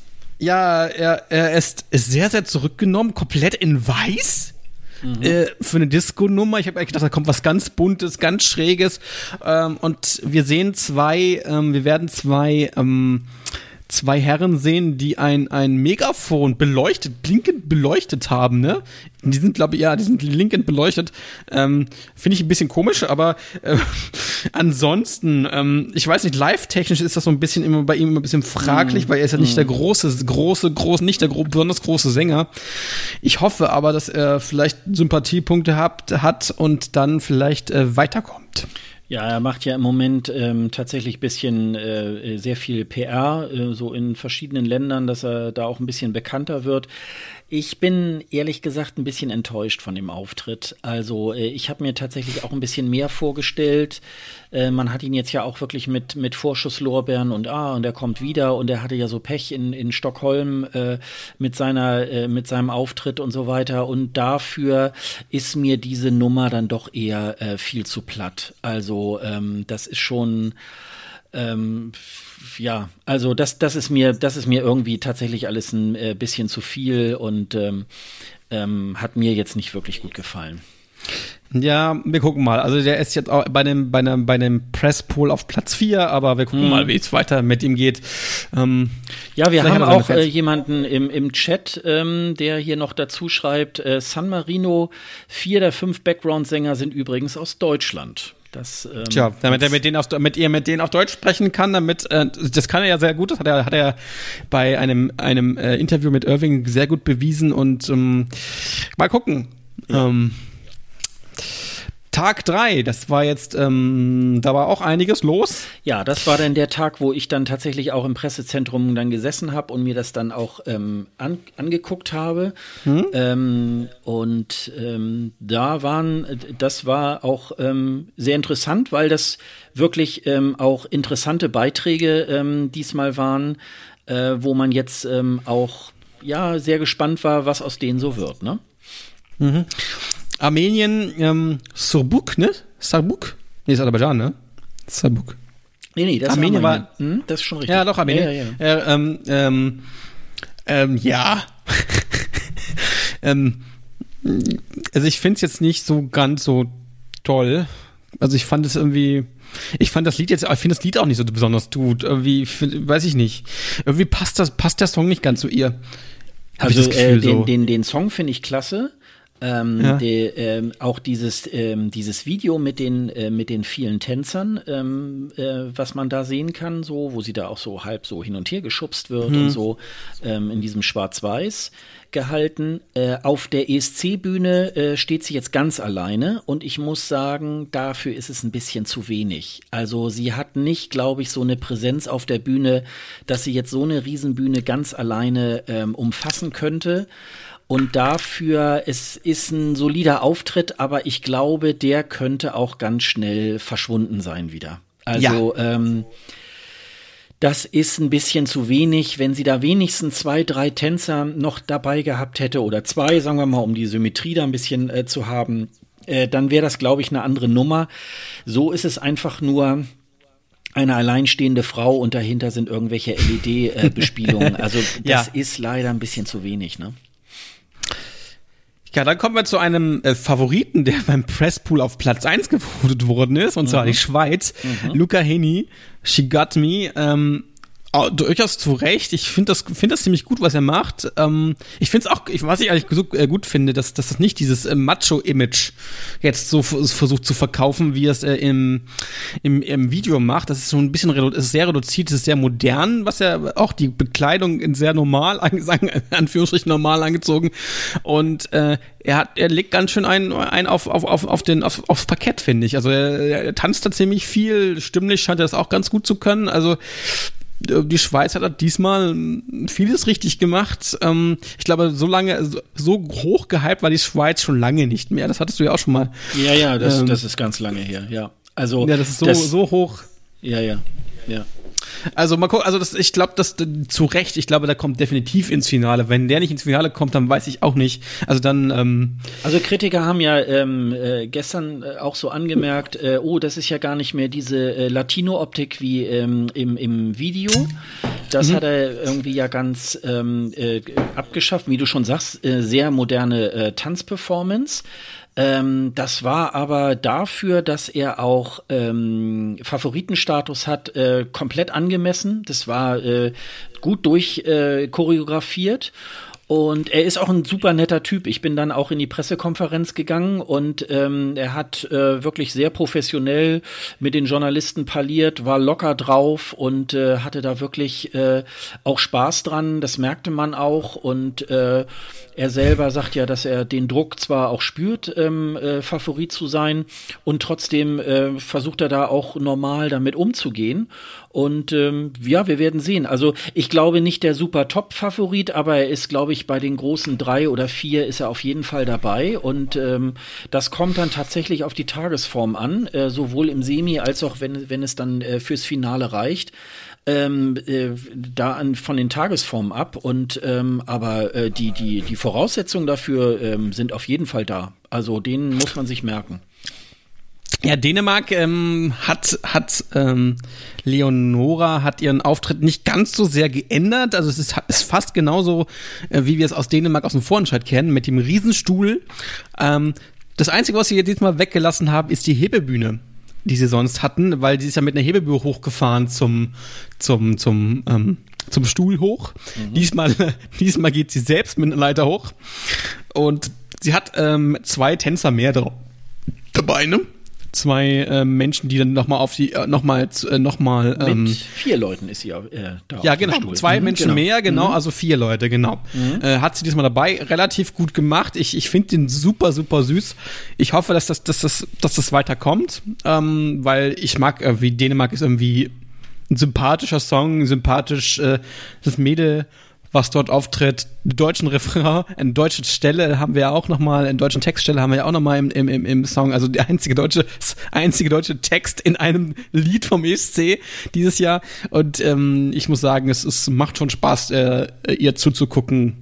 ja, er, er ist, ist sehr, sehr zurückgenommen, komplett in weiß. Mhm. Äh, für eine Disco-Nummer. Ich habe eigentlich gedacht, da kommt was ganz Buntes, ganz Schräges. Ähm, und wir sehen zwei, ähm, wir werden zwei, ähm, zwei Herren sehen, die ein, ein Megafon beleuchtet, blinkend beleuchtet haben, ne? Die sind, glaube ich, ja, die sind blinkend beleuchtet. Ähm, finde ich ein bisschen komisch, aber äh, ansonsten, ähm, ich weiß nicht, live-technisch ist das so ein bisschen immer bei ihm immer ein bisschen fraglich, mm. weil er ist ja nicht mm. der große, große, große, nicht der gro- besonders große Sänger. Ich hoffe aber, dass er vielleicht Sympathiepunkte hat, hat und dann vielleicht äh, weiterkommt. Ja, er macht ja im Moment ähm, tatsächlich ein bisschen äh, sehr viel P R, äh, so in verschiedenen Ländern, dass er da auch ein bisschen bekannter wird. Ich bin ehrlich gesagt ein bisschen enttäuscht von dem Auftritt. Also äh, ich habe mir tatsächlich auch ein bisschen mehr vorgestellt. Äh, man hat ihn jetzt ja auch wirklich mit mit Vorschusslorbeeren und ah und er kommt wieder und er hatte ja so Pech in in Stockholm äh, mit seiner äh, mit seinem Auftritt und so weiter. Und dafür ist mir diese Nummer dann doch eher äh, viel zu platt. Also ähm, das ist schon ähm, ja, also das, das ist mir, das ist mir irgendwie tatsächlich alles ein äh, bisschen zu viel und ähm, ähm, hat mir jetzt nicht wirklich gut gefallen. Ja, wir gucken mal. Also der ist jetzt auch bei dem, bei einem, bei einem Press-Poll auf Platz vier, aber wir gucken hm. mal, wie es weiter mit ihm geht. Ähm, ja, wir haben auch äh, jemanden im, im Chat, ähm, der hier noch dazu schreibt, äh, San Marino, vier der fünf Background-Sänger sind übrigens aus Deutschland. Das, ähm, Tja, damit er mit denen, auf, mit ihr mit denen auf Deutsch sprechen kann, damit, äh, das kann er ja sehr gut, das hat er, hat er bei einem, einem äh, Interview mit Irving sehr gut bewiesen und ähm, mal gucken. Ja. Ähm, Tag drei, das war jetzt, ähm, da war auch einiges los. Ja, das war dann der Tag, wo ich dann tatsächlich auch im Pressezentrum dann gesessen habe und mir das dann auch ähm, an, angeguckt habe. Hm? Ähm, und ähm, da waren, das war auch ähm, sehr interessant, weil das wirklich ähm, auch interessante Beiträge ähm, diesmal waren, äh, wo man jetzt ähm, auch ja sehr gespannt war, was aus denen so wird, ne? Mhm. Armenien, ähm, Surbuk, ne? Surbuk? Nee, ist Aserbaidschan, ne? Surbuk. Nee, nee, das Armenien war war, hm, das ist schon richtig. Ja, doch, Armenien. Ja, ja, ja. Äh, ähm, ähm, ähm, ja. ähm, also ich finde es jetzt nicht so ganz so toll. Also ich fand es irgendwie, ich fand das Lied jetzt, ich finde das Lied auch nicht so besonders gut. Irgendwie, find, weiß ich nicht. Irgendwie passt das, passt der Song nicht ganz zu ihr. Hab also ich das Gefühl, äh, den, so. den, den Song finde ich klasse. Ähm, ja. die, ähm, auch dieses ähm, dieses Video mit den äh, mit den vielen Tänzern, ähm, äh, was man da sehen kann, so wo sie da auch so halb so hin und her geschubst wird hm. und so ähm, in diesem Schwarz-Weiß gehalten. Äh, auf der E S C-Bühne äh, steht sie jetzt ganz alleine und ich muss sagen, dafür ist es ein bisschen zu wenig. Also sie hat nicht, glaube ich, so eine Präsenz auf der Bühne, dass sie jetzt so eine Riesenbühne ganz alleine ähm, umfassen könnte. Und dafür, es ist ein solider Auftritt, aber ich glaube, der könnte auch ganz schnell verschwunden sein wieder. Also, ja. ähm, das ist ein bisschen zu wenig. Wenn sie da wenigstens zwei, drei Tänzer noch dabei gehabt hätte oder zwei, sagen wir mal, um die Symmetrie da ein bisschen äh, zu haben, äh, dann wäre das, glaube ich, eine andere Nummer. So ist es einfach nur eine alleinstehende Frau und dahinter sind irgendwelche L E D-Bespielungen. Also das ja. ist leider ein bisschen zu wenig, ne? Ja, dann kommen wir zu einem äh, Favoriten, der beim Presspool auf Platz eins gewotet worden ist, und zwar mhm. die Schweiz. Mhm. Luca Heni, She Got Me. Ähm, Oh, durchaus zu Recht. Ich finde das, finde das ziemlich gut, was er macht. Ähm, ich finde es auch, ich, was ich eigentlich so, äh, gut finde, dass, dass das nicht dieses äh, Macho-Image jetzt so f- versucht zu verkaufen, wie er es äh, im, im, im Video macht. Das ist so ein bisschen, redu- es ist sehr reduziert, es ist sehr modern, was er auch die Bekleidung in sehr normal, angesagt, in Anführungsstrichen normal angezogen. Und äh, er hat, er legt ganz schön einen, einen auf, auf, auf, auf den, auf, aufs Parkett, finde ich. Also er, er tanzt da ziemlich viel, stimmlich scheint er das auch ganz gut zu können. Also die Schweiz hat diesmal vieles richtig gemacht. Ähm, ich glaube, so lange, so, so hoch gehypt war die Schweiz schon lange nicht mehr. Das hattest du ja auch schon mal. Ja, ja, das, ähm, das ist ganz lange her, ja. Also, ja, das ist so, das, so hoch. Ja, ja, ja. Also mal gucken, also das, ich glaube, das zu Recht, ich glaube, da kommt definitiv ins Finale. Wenn der nicht ins Finale kommt, dann weiß ich auch nicht. Also dann ähm Also Kritiker haben ja ähm, äh, gestern äh, auch so angemerkt, äh, oh, das ist ja gar nicht mehr diese äh, Latino-Optik wie ähm, im, im Video. Das mhm. hat er irgendwie ja ganz ähm, äh, abgeschafft, wie du schon sagst, äh, sehr moderne äh, Tanzperformance. Ähm, das war aber dafür, dass er auch ähm, Favoritenstatus hat, äh, komplett angemessen. Das war äh, gut durch äh, choreografiert. Und er ist auch ein super netter Typ. Ich bin dann auch in die Pressekonferenz gegangen und ähm, er hat äh, wirklich sehr professionell mit den Journalisten parliert, war locker drauf und äh, hatte da wirklich äh, auch Spaß dran. Das merkte man auch. Und äh, er selber sagt ja, dass er den Druck zwar auch spürt, ähm, äh, Favorit zu sein, und trotzdem äh, versucht er da auch normal damit umzugehen. Und ähm, ja, wir werden sehen. Also ich glaube nicht der super Top-Favorit, aber er ist, glaube ich, bei den großen drei oder vier ist er auf jeden Fall dabei. Und ähm, das kommt dann tatsächlich auf die Tagesform an, äh, sowohl im Semi als auch wenn, wenn es dann äh, fürs Finale reicht. Ähm, äh, da an, von den Tagesformen ab. Und ähm, aber äh, die, die, die Voraussetzungen dafür ähm, sind auf jeden Fall da. Also den muss man sich merken. Ja, Dänemark ähm, hat hat ähm, Leonora hat ihren Auftritt nicht ganz so sehr geändert. Also es ist, ist fast genauso, äh, wie wir es aus Dänemark aus dem Vorentscheid kennen, mit dem Riesenstuhl. Ähm, das Einzige, was sie jetzt diesmal weggelassen haben, ist die Hebebühne, die sie sonst hatten, weil die ist ja mit einer Hebebühne hochgefahren zum zum zum ähm, zum Stuhl hoch. Mhm. Diesmal diesmal geht sie selbst mit einer Leiter hoch und sie hat ähm, zwei Tänzer mehr drauf dabei, ne? Zwei äh, Menschen, die dann nochmal auf die, äh, nochmal, äh, nochmal, ähm, mit vier Leuten ist sie ja äh, da. Ja, genau, Stuhl. zwei mhm, Menschen genau. mehr, genau, mhm. also vier Leute, genau. Mhm. Äh, hat sie diesmal dabei, relativ gut gemacht. Ich, ich finde den super, super süß. Ich hoffe, dass das, dass das, dass das weiterkommt, ähm, weil ich mag, äh, wie Dänemark ist irgendwie ein sympathischer Song, sympathisch, äh, das Mädel, was dort auftritt, einen deutschen Refrain, eine deutsche Stelle haben wir ja auch nochmal, eine deutsche Textstelle haben wir ja auch nochmal im, im, im Song, also der einzige deutsche, einzige deutsche Text in einem Lied vom E S C dieses Jahr. Und ähm, ich muss sagen, es, es macht schon Spaß, äh, ihr zuzugucken.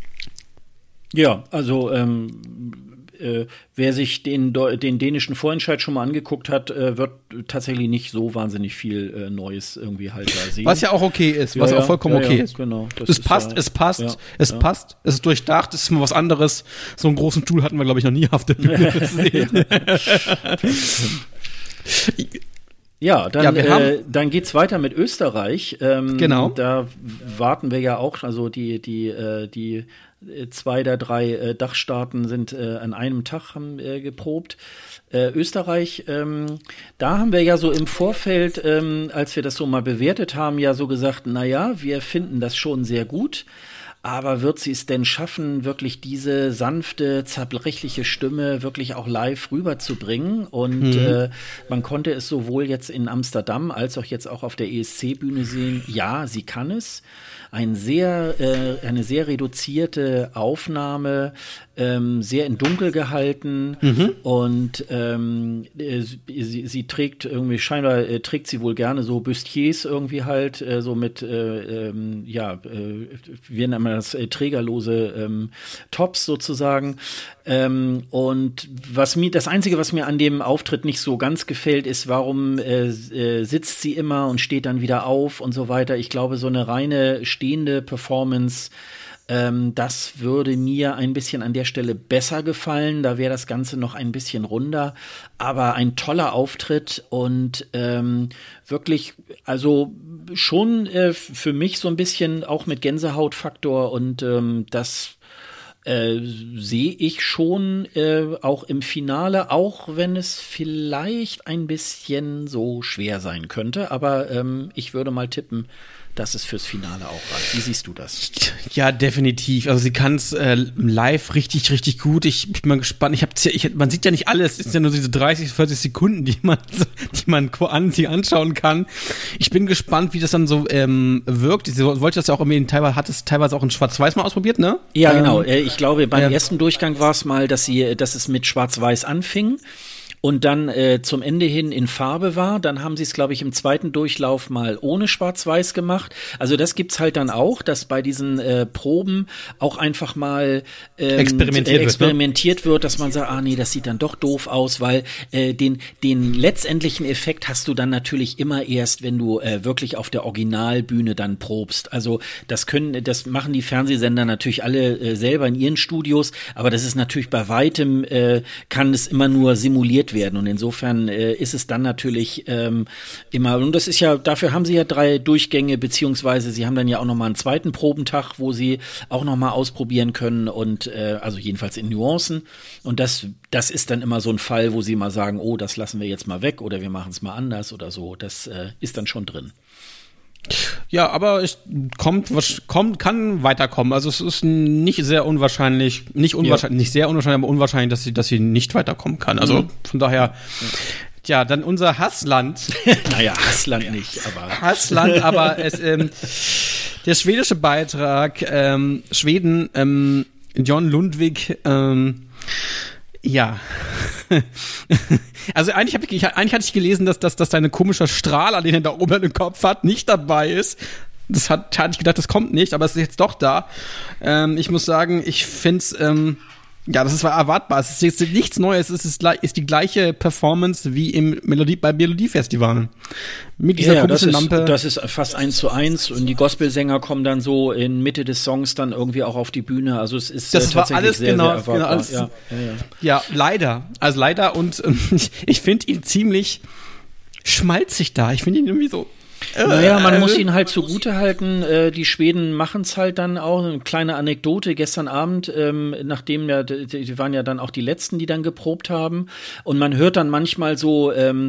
Ja, also ähm, äh, wer sich den, den dänischen Vorentscheid schon mal angeguckt hat, äh, wird tatsächlich nicht so wahnsinnig viel äh, Neues irgendwie halt da sehen. Was ja auch okay ist, was ja, ja auch vollkommen ja, okay ja, ist. Genau, es passt, ja, es passt, ja, es ja. passt, es ist durchdacht, es ist mal was anderes. So einen großen Stuhl hatten wir, glaube ich, noch nie auf der Bühne gesehen. Ja, dann, ja, wir äh, dann geht's weiter mit Österreich. Ähm, genau. Da warten wir ja auch, also die, die, äh, die zwei der drei äh, Dachstaaten sind äh, an einem Tag haben äh, geprobt. Äh, Österreich, ähm, da haben wir ja so im Vorfeld, ähm, als wir das so mal bewertet haben, ja so gesagt, na ja, wir finden das schon sehr gut. Aber wird sie es denn schaffen, wirklich diese sanfte, zerbrechliche Stimme wirklich auch live rüberzubringen? Und mhm. äh, man konnte es sowohl jetzt in Amsterdam als auch jetzt auch auf der E S C-Bühne sehen. Ja, sie kann es. Ein sehr, äh, eine sehr reduzierte Aufnahme, ähm, sehr in Dunkel gehalten mhm. und ähm, äh, sie, sie trägt irgendwie, scheinbar äh, trägt sie wohl gerne so Bustiers irgendwie halt, äh, so mit, äh, ähm, ja, äh, wie nennt man das, äh, trägerlose ähm, Tops sozusagen. Ähm, und was mir, das Einzige, was mir an dem Auftritt nicht so ganz gefällt, ist, warum äh, äh, sitzt sie immer und steht dann wieder auf und so weiter. Ich glaube, so eine reine stehende Performance, ähm, das würde mir ein bisschen an der Stelle besser gefallen. Da wäre das Ganze noch ein bisschen runder. Aber ein toller Auftritt und ähm, wirklich, also schon äh, für mich so ein bisschen auch mit Gänsehautfaktor und ähm, das Äh, sehe ich schon äh, auch im Finale, auch wenn es vielleicht ein bisschen so schwer sein könnte. Aber ähm, ich würde mal tippen, dass es fürs Finale auch reicht. Wie siehst du das? Ja, definitiv. Also sie kann es äh, live richtig, richtig gut. Ich bin mal gespannt. Ich hab, ich, man sieht ja nicht alles. Es sind ja nur diese dreißig, vierzig Sekunden, die man, die man an, sich anschauen kann. Ich bin gespannt, wie das dann so ähm, wirkt. Sie wollte das ja auch irgendwie in, teilweise, hat es teilweise auch in Schwarz-Weiß mal ausprobiert, ne? Ja, ähm, genau. Ich glaube, beim ja. ersten Durchgang war es mal, dass sie, dass es mit Schwarz-Weiß anfing. Und dann äh, zum Ende hin in Farbe war. Dann haben sie es, glaube ich, im zweiten Durchlauf mal ohne Schwarz-Weiß gemacht. Also das gibt's halt dann auch, dass bei diesen äh, Proben auch einfach mal ähm, experimentiert, äh, experimentiert wird, ne? wird, dass man sagt, ah nee, das sieht dann doch doof aus, weil äh, den den letztendlichen Effekt hast du dann natürlich immer erst, wenn du äh, wirklich auf der Originalbühne dann probst. Also das können, das machen die Fernsehsender natürlich alle äh, selber in ihren Studios, aber das ist natürlich bei weitem, äh, kann es immer nur simuliert werden und insofern äh, ist es dann natürlich ähm, immer, und das ist ja, dafür haben sie ja drei Durchgänge, beziehungsweise sie haben dann ja auch nochmal einen zweiten Probentag, wo sie auch nochmal ausprobieren können und äh, also jedenfalls in Nuancen und das, das ist dann immer so ein Fall, wo sie mal sagen, oh, das lassen wir jetzt mal weg oder wir machen es mal anders oder so, das äh, ist dann schon drin. Ja, aber es kommt, was kommt, kann weiterkommen. Also es ist nicht sehr unwahrscheinlich, nicht unwahrscheinlich, ja. nicht sehr unwahrscheinlich, aber unwahrscheinlich, dass sie, dass sie nicht weiterkommen kann. Also mhm. von daher, ja, dann unser Hassland. Naja, Hassland nicht, aber Hassland, aber es, ähm, der schwedische Beitrag, ähm, Schweden, ähm, John Lundvik, ähm, ja. Also eigentlich, hab ich, eigentlich hatte ich gelesen, dass, dass, dass dein komischer Strahler, den er da oben im Kopf hat, nicht dabei ist. Das hat, hatte ich gedacht, das kommt nicht, aber es ist jetzt doch da. Ähm, ich muss sagen, ich finde es, ähm, ja, das ist erwartbar. Es ist jetzt nichts Neues. Es ist, ist die gleiche Performance wie im Melodie, bei Melodiefestivalen. Mit dieser ja, komischen das ist, Lampe. Das ist fast eins zu eins und die Gospelsänger kommen dann so in Mitte des Songs dann irgendwie auch auf die Bühne. Also es ist das äh, war tatsächlich alles sehr, genau, sehr erwartbar. Genau alles, ja, ja, ja. ja, leider. Also leider und ähm, ich, ich finde ihn ziemlich schmalzig da. Ich finde ihn irgendwie so. Naja, man muss ihn halt zugutehalten, äh, die Schweden machen es halt dann auch, eine kleine Anekdote, gestern Abend, ähm, nachdem ja, die, die waren ja dann auch die Letzten, die dann geprobt haben und man hört dann manchmal so, ähm,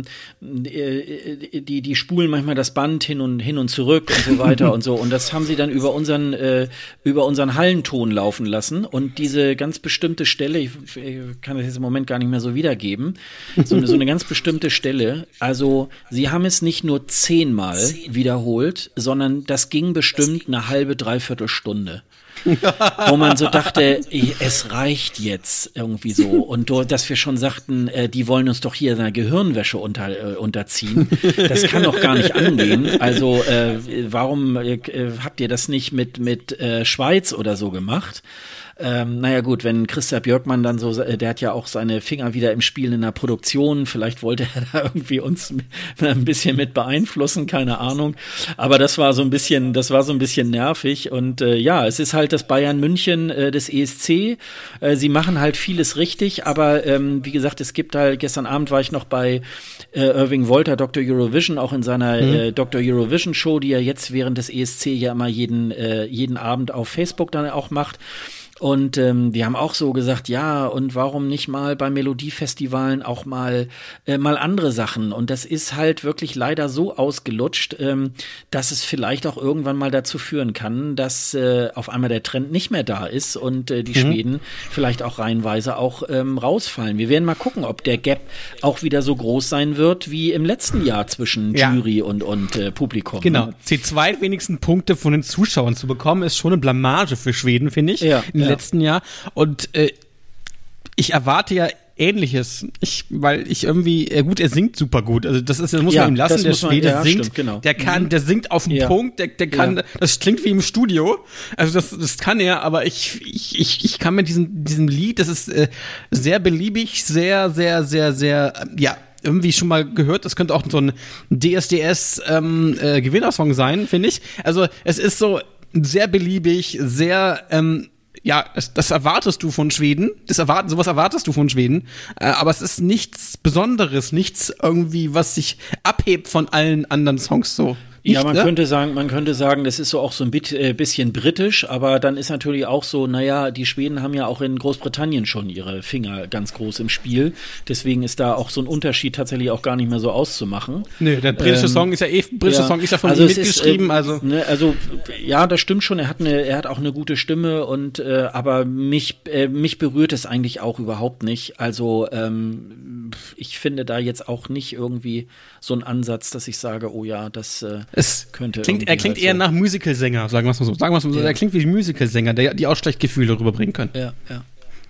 äh, die, die spulen manchmal das Band hin und hin und zurück und so weiter und so und das haben sie dann über unseren, äh, über unseren Hallenton laufen lassen und diese ganz bestimmte Stelle, ich, ich kann das jetzt im Moment gar nicht mehr so wiedergeben, so eine, so eine ganz bestimmte Stelle, also sie haben es nicht nur zehnmal wiederholt, sondern das ging bestimmt eine halbe, dreiviertel Stunde. Wo man so dachte, es reicht jetzt irgendwie so. Und dass wir schon sagten, äh, die wollen uns doch hier einer Gehirnwäsche unter, äh, unterziehen. Das kann doch gar nicht angehen. Also äh, warum äh, habt ihr das nicht mit, mit äh, Schweiz oder so gemacht? Ähm, naja gut, wenn Christa Björkman dann so, der hat ja auch seine Finger wieder im Spiel in der Produktion, vielleicht wollte er da irgendwie uns ein bisschen mit beeinflussen, keine Ahnung, aber das war so ein bisschen, das war so ein bisschen nervig und äh, ja, es ist halt das Bayern München äh, des E S C, äh, sie machen halt vieles richtig, aber ähm, wie gesagt, es gibt halt, gestern Abend war ich noch bei äh, Irving Wolter, Doktor Eurovision, auch in seiner mhm. äh, Doktor Eurovision Show, die er jetzt während des E S C ja immer jeden, äh, jeden Abend auf Facebook dann auch macht. Und ähm, die haben auch so gesagt, ja, und warum nicht mal bei Melodiefestivalen auch mal äh, mal andere Sachen? Und das ist halt wirklich leider so ausgelutscht, ähm, dass es vielleicht auch irgendwann mal dazu führen kann, dass äh, auf einmal der Trend nicht mehr da ist und äh, die mhm. Schweden vielleicht auch reihenweise auch ähm, rausfallen. Wir werden mal gucken, ob der Gap auch wieder so groß sein wird wie im letzten Jahr zwischen ja. Jury und und äh, Publikum. Genau, ne? die zweitwenigsten Punkte von den Zuschauern zu bekommen, ist schon eine Blamage für Schweden, finde ich. Ja. Im ja. letzten Jahr. Und äh, ich erwarte ja Ähnliches. Ich, weil ich irgendwie, äh, gut, er singt super gut. Also das ist, das muss ja, man ihm lassen. Der man, Schwede ja, singt, stimmt, genau. der kann, mhm. der singt auf den ja. Punkt, der, der kann, ja. das klingt wie im Studio. Also das, das kann er, aber ich, ich, ich, ich kann mit diesem, diesem Lied, das ist äh, sehr beliebig, sehr, sehr, sehr, sehr, äh, ja, irgendwie schon mal gehört, das könnte auch so ein D S D S ähm, äh, Gewinnersong sein, finde ich. Also es ist so sehr beliebig, sehr ähm, ja, das, das erwartest du von Schweden. Das erwarten, sowas erwartest du von Schweden. Äh, aber es ist nichts Besonderes, nichts irgendwie, was sich abhebt von allen anderen Songs so. Nicht, ja, man ne? könnte sagen, man könnte sagen, das ist so auch so ein bit, äh, bisschen britisch, aber dann ist natürlich auch so, naja, die Schweden haben ja auch in Großbritannien schon ihre Finger ganz groß im Spiel. Deswegen ist da auch so ein Unterschied tatsächlich auch gar nicht mehr so auszumachen. Nö, der britische Ähm, Song ist ja eh, britische ja. Song ist ja von Also ihm es ist, mitgeschrieben, äh, also. Ne, also ja, das stimmt schon. Er hat eine, er hat auch eine gute Stimme und äh, aber mich, äh, mich berührt es eigentlich auch überhaupt nicht. Also ähm, ich finde da jetzt auch nicht irgendwie so einen Ansatz, dass ich sage, oh ja, das äh, Es könnte. klingt, er klingt halt eher so. nach Musicalsänger, sagen wir es mal so. Sagen wir es mal so, Ja. er klingt wie Musicalsänger, der die auch schlecht Gefühle rüberbringen können. Ja, ja.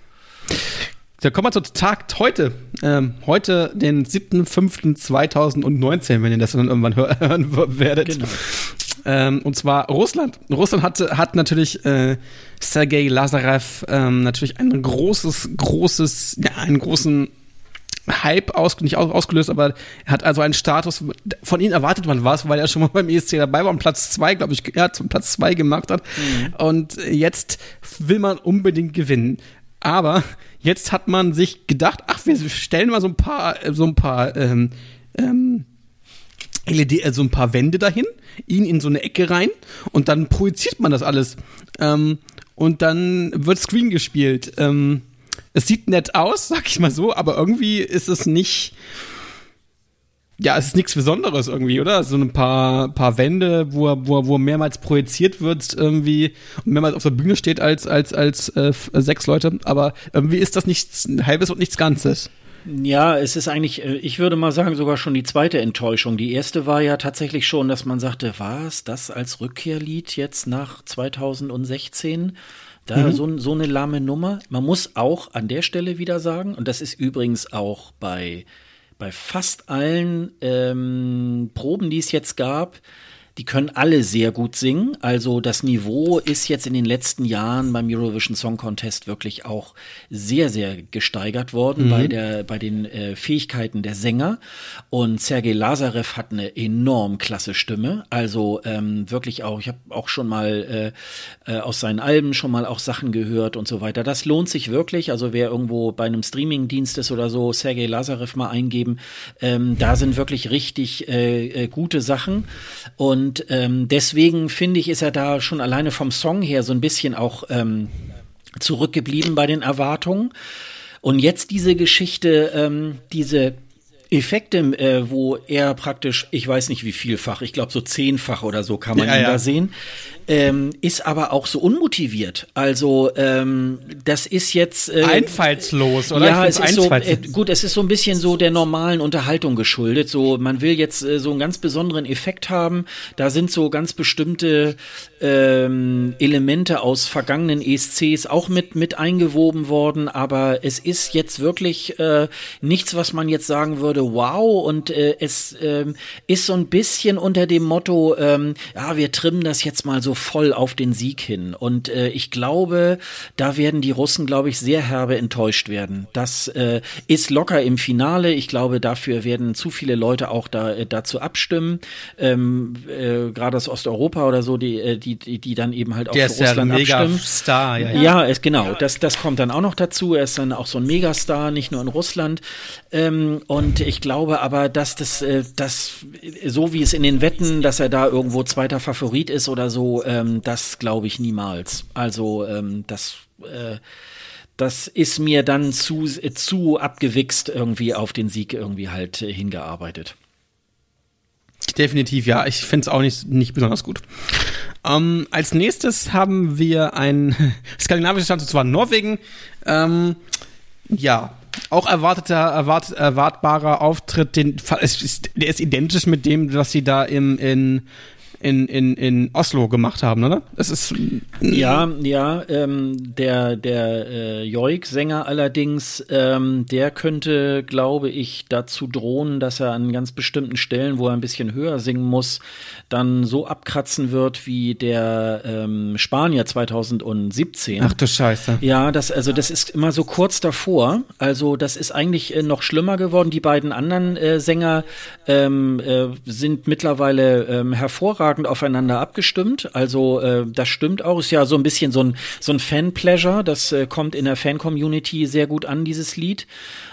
Da kommen wir zum Tag heute. Ähm, heute, den siebten fünften zweitausendneunzehn, wenn ihr das dann irgendwann hör- hören werdet. Genau. Ähm, und zwar Russland. Russland hatte, hat natürlich äh, Sergei Lazarev ähm, natürlich ein großes, großes, ja, einen großen Hype aus, nicht aus, ausgelöst, aber er hat also einen Status, von ihm erwartet man was, weil er schon mal beim E S C dabei war und Platz zwei, glaube ich, ja, zum Platz zwei gemacht hat. Mhm. Und jetzt will man unbedingt gewinnen. Aber jetzt hat man sich gedacht, ach, wir stellen mal so ein paar, so ein paar, ähm, ähm, L E D, äh, so ein paar Wände dahin, ihn in so eine Ecke rein und dann projiziert man das alles. Ähm, und dann wird Screen gespielt. Ähm, es sieht nett aus, sag ich mal so, aber irgendwie ist es nicht, ja, es ist nichts Besonderes irgendwie, oder? So ein paar, paar Wände, wo er, wo er, wo er mehrmals projiziert wird irgendwie und mehrmals auf der Bühne steht als, als, als äh, sechs Leute, aber irgendwie ist das nichts Halbes und nichts Ganzes. Ja, es ist eigentlich, äh, ich würde mal sagen, sogar schon die zweite Enttäuschung. Die erste war ja tatsächlich schon, dass man sagte, was, das als Rückkehrlied jetzt nach zweitausendsechzehn? Da mhm. so, so eine lahme Nummer. Man muss auch an der Stelle wieder sagen, und das ist übrigens auch bei, bei fast allen ähm, Proben, die es jetzt gab, die können alle sehr gut singen. Also das Niveau ist jetzt in den letzten Jahren beim Eurovision Song Contest wirklich auch sehr, sehr gesteigert worden mhm. bei der, bei den äh, Fähigkeiten der Sänger. Und Sergei Lazarev hat eine enorm klasse Stimme. Also ähm, wirklich auch, ich habe auch schon mal äh, äh, aus seinen Alben schon mal auch Sachen gehört und so weiter. Das lohnt sich wirklich. Also wer irgendwo bei einem Streamingdienst ist oder so, Sergei Lazarev mal eingeben. Ähm, da sind wirklich richtig äh, äh, gute Sachen. Und Und ähm, deswegen finde ich, ist er da schon alleine vom Song her so ein bisschen auch ähm, zurückgeblieben bei den Erwartungen. Und jetzt diese Geschichte, ähm, diese Effekte, äh, wo er praktisch, ich weiß nicht wie vielfach, ich glaube so zehnfach oder so kann man ja, ihn ja. da sehen, ähm, ist aber auch so unmotiviert. Also ähm, das ist jetzt äh, einfallslos, oder? Ja, Ich es find's ist so, einfallslos. äh, gut, es ist so ein bisschen so der normalen Unterhaltung geschuldet. So, man will jetzt äh, so einen ganz besonderen Effekt haben. Da sind so ganz bestimmte ähm, Elemente aus vergangenen E S Cs auch mit mit eingewoben worden. Aber es ist jetzt wirklich äh, nichts, was man jetzt sagen würde, wow. Und äh, es äh, ist so ein bisschen unter dem Motto, ähm, ja, wir trimmen das jetzt mal so voll auf den Sieg hin. Und äh, ich glaube, da werden die Russen, glaube ich, sehr herbe enttäuscht werden. Das äh, ist locker im Finale. Ich glaube, dafür werden zu viele Leute auch da äh, dazu abstimmen. Ähm, äh, gerade aus Osteuropa oder so, die, äh, die, die, die dann eben halt auch Der für ist ja ein Russland abstimmen. Megastar, ja, ja. Ja, es, genau. Das, das kommt dann auch noch dazu. Er ist dann auch so ein Megastar, nicht nur in Russland. Ähm, und ich glaube aber, dass das, äh, das, so wie es in den Wetten, dass er da irgendwo zweiter Favorit ist oder so, ähm, das glaube ich niemals. Also ähm, das, äh, das ist mir dann zu, äh, zu abgewichst irgendwie auf den Sieg irgendwie halt äh, hingearbeitet. Definitiv, ja. Ich finde es auch nicht, nicht besonders gut. Ähm, als nächstes haben wir ein skandinavisches Land, und zwar Norwegen. Ähm, ja, auch erwarteter, erwart, erwartbarer Auftritt. Den, es ist, der ist identisch mit dem, was sie da im, in In, in, in Oslo gemacht haben, oder? Das ist ja, ja, ähm, der der äh, Joik-Sänger allerdings, ähm, der könnte, glaube ich, dazu drohen, dass er an ganz bestimmten Stellen, wo er ein bisschen höher singen muss, dann so abkratzen wird wie der ähm, Spanier zweitausendsiebzehn. Ach du Scheiße. Ja, das also das ist immer so kurz davor. Also das ist eigentlich äh, noch schlimmer geworden. Die beiden anderen äh, Sänger ähm, äh, sind mittlerweile ähm, hervorragend aufeinander abgestimmt. Also äh, das stimmt auch. Ist ja so ein bisschen so ein so ein Fan-Pleasure. Das äh, kommt in der Fan-Community sehr gut an, dieses Lied.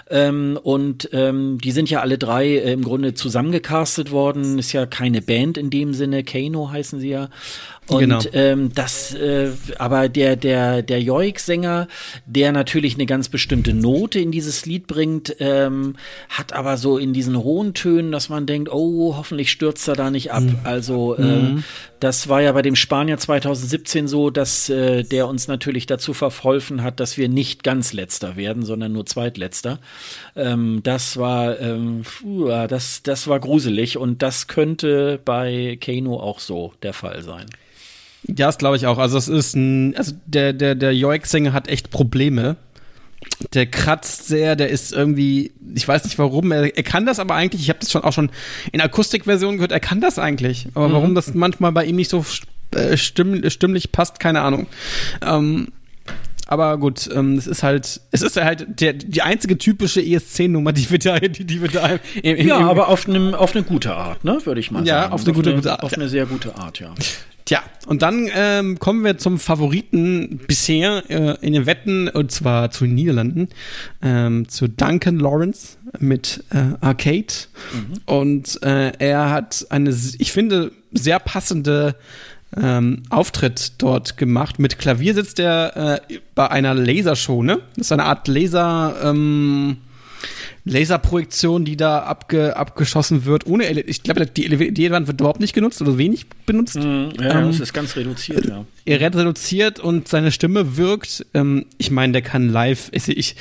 Ähm, und ähm, die sind ja alle drei äh, im Grunde zusammengecastet worden. Ist ja keine Band in dem Sinne. Kano heißen sie ja. Und genau. ähm, das, äh, aber der der der Joik-Sänger, der natürlich eine ganz bestimmte Note in dieses Lied bringt, ähm, hat aber so in diesen hohen Tönen, dass man denkt, oh, hoffentlich stürzt er da nicht ab. Mhm. Also äh, mhm. das war ja bei dem Spanier zwanzig siebzehn so, dass äh, der uns natürlich dazu verholfen hat, dass wir nicht ganz Letzter werden, sondern nur Zweitletzter. Ähm, das war ähm, puh, das das war gruselig und das könnte bei Kano auch so der Fall sein. Ja, das glaube ich auch. Also es ist ein, also der der der Joik-Sänger hat echt Probleme. Der kratzt sehr, der ist irgendwie, ich weiß nicht warum, er, er kann das aber eigentlich, ich habe das schon auch schon in Akustikversionen gehört, er kann das eigentlich. Aber mhm. warum das manchmal bei ihm nicht so äh, stimm, stimmlich passt, keine Ahnung. Ähm, aber gut, ähm, es ist halt, es ist halt der, die einzige typische E S zehn-Nummer, die wir da, die, die wir da im, im, Ja, im, aber auf einem, auf eine gute Art, ne, würde ich mal ja, sagen. auf eine gute, gute Art. Auf eine sehr gute Art, ja. Tja, und dann ähm, kommen wir zum Favoriten bisher äh, in den Wetten, und zwar zu den Niederlanden, ähm, zu Duncan Lawrence mit äh, Arcade. Mhm. Und äh, er hat eine, ich finde, sehr passende ähm, Auftritt dort gemacht. Mit Klavier sitzt er äh, bei einer Lasershow, ne? Das ist eine Art Laser, ähm, Laserprojektion, die da abge, abgeschossen wird. Ohne, ich glaube, die L E D-Wand wird überhaupt nicht genutzt oder wenig benutzt. Mm, ja, ähm, das ist ganz reduziert, ja. Er wird reduziert und seine Stimme wirkt. Ähm, ich meine, der kann live, ich, ich,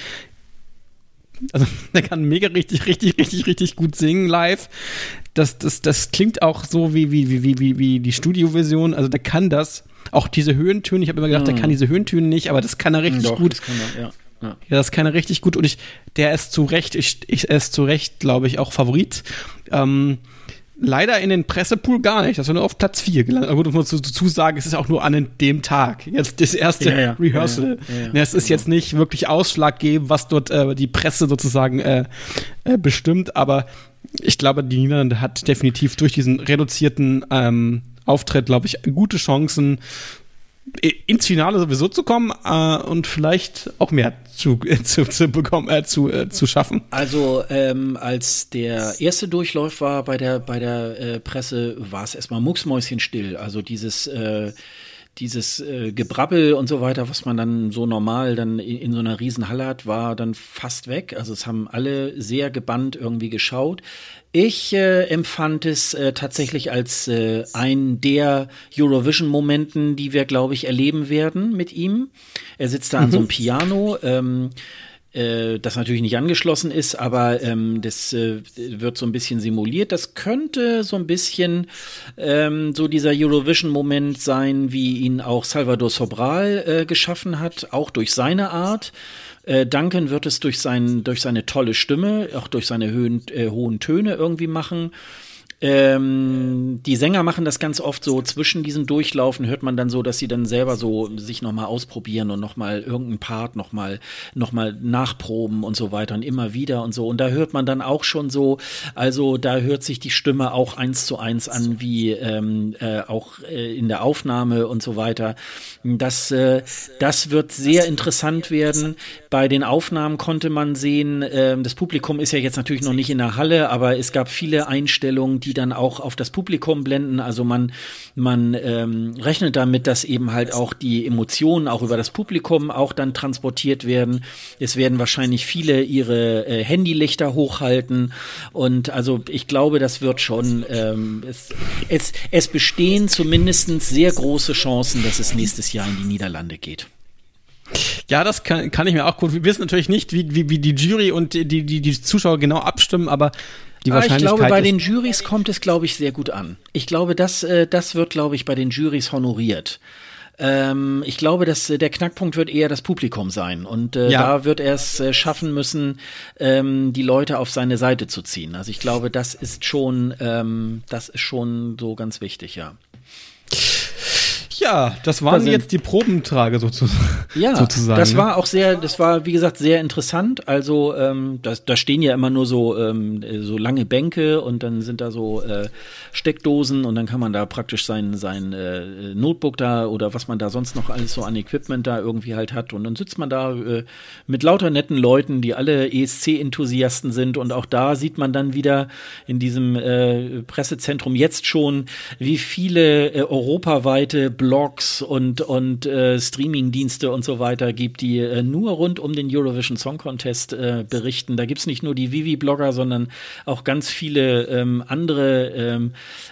also der kann mega richtig, richtig, richtig, richtig gut singen live. Das, das, das klingt auch so wie, wie, wie, wie, wie die Studioversion. Also der kann das. Auch diese Höhentöne. Ich habe immer gedacht, mm. der kann diese Höhentöne nicht, aber das kann er richtig Doch, gut. Das kann er, ja. Ja. ja, das kann er richtig gut und ich, der ist zu Recht, ich, ich, er ist zu Recht, glaube ich, auch Favorit. Ähm, leider in den Pressepool gar nicht, das war nur auf Platz vier gelandet. Aber gut, muss man dazu sagen, es ist auch nur an dem Tag. Jetzt das erste ja, ja. Rehearsal. Ja, ja. Ja, es ist jetzt nicht wirklich ausschlaggebend, was dort äh, die Presse sozusagen äh, äh, bestimmt, aber ich glaube, die Niederlande hat definitiv durch diesen reduzierten ähm, Auftritt, glaube ich, gute Chancen, ins Finale sowieso zu kommen äh, und vielleicht auch mehr zu, äh, zu, zu bekommen, äh, zu, äh, zu schaffen. Also ähm, als der erste Durchlauf war bei der bei der äh, Presse, war es erstmal mucksmäuschenstill. Also dieses äh, dieses äh, Gebrabbel und so weiter, was man dann so normal dann in, in so einer Riesenhalle hat, war dann fast weg. Also es haben alle sehr gebannt irgendwie geschaut. Ich äh, empfand es äh, tatsächlich als äh, ein der Eurovision-Momenten, die wir, glaube ich, erleben werden mit ihm. Er sitzt da mhm. an so einem Piano, ähm, äh, das natürlich nicht angeschlossen ist, aber ähm, das äh, wird so ein bisschen simuliert. Das könnte so ein bisschen ähm, so dieser Eurovision-Moment sein, wie ihn auch Salvador Sobral äh, geschaffen hat, auch durch seine Art. Äh, Duncan wird es durch, sein, durch seine tolle Stimme, auch durch seine Höhen, äh, hohen Töne irgendwie machen. Ähm, die Sänger machen das ganz oft so, zwischen diesen Durchlaufen hört man dann so, dass sie dann selber so sich nochmal ausprobieren und nochmal irgendeinen Part nochmal noch mal nachproben und so weiter und immer wieder und so. Und da hört man dann auch schon so, also da hört sich die Stimme auch eins zu eins an, wie ähm, äh, auch äh, in der Aufnahme und so weiter. Das, äh, das wird sehr interessant werden. Bei den Aufnahmen konnte man sehen, äh, das Publikum ist ja jetzt natürlich noch nicht in der Halle, aber es gab viele Einstellungen, die dann auch auf das Publikum blenden. Also man, man ähm, rechnet damit, dass eben halt auch die Emotionen auch über das Publikum auch dann transportiert werden. Es werden wahrscheinlich viele ihre äh, Handylichter hochhalten. Und also ich glaube, das wird schon, ähm, es, es, es bestehen zumindest sehr große Chancen, dass es nächstes Jahr in die Niederlande geht. Ja, das kann, kann ich mir auch gut. Wir wissen natürlich nicht, wie, wie, wie die Jury und die, die, die Zuschauer genau abstimmen, aber die Wahrscheinlichkeit ich glaube, bei den Jurys kommt es, glaube ich, sehr gut an. Ich glaube, das, äh, das wird, glaube ich, bei den Jurys honoriert. Ähm, ich glaube, dass äh, der Knackpunkt wird eher das Publikum sein. Und äh, ja. da wird er es äh, schaffen müssen, ähm, die Leute auf seine Seite zu ziehen. Also ich glaube, das ist schon, ähm, das ist schon so ganz wichtig, ja. Ja, das waren da jetzt die Probentage sozusagen. Ja, sozusagen, das ne? war auch sehr, das war wie gesagt sehr interessant. Also ähm, das, da stehen ja immer nur so ähm, so lange Bänke und dann sind da so äh, Steckdosen und dann kann man da praktisch sein sein äh, Notebook da oder was man da sonst noch alles so an Equipment da irgendwie halt hat und dann sitzt man da äh, mit lauter netten Leuten, die alle E S C-Enthusiasten sind und auch da sieht man dann wieder in diesem äh, Pressezentrum jetzt schon, wie viele äh, europaweite Blogs und und äh, Streamingdienste und so weiter gibt, die äh, nur rund um den Eurovision Song Contest äh, berichten. Da gibt's nicht nur die Vivi-Blogger, sondern auch ganz viele ähm, andere ähm,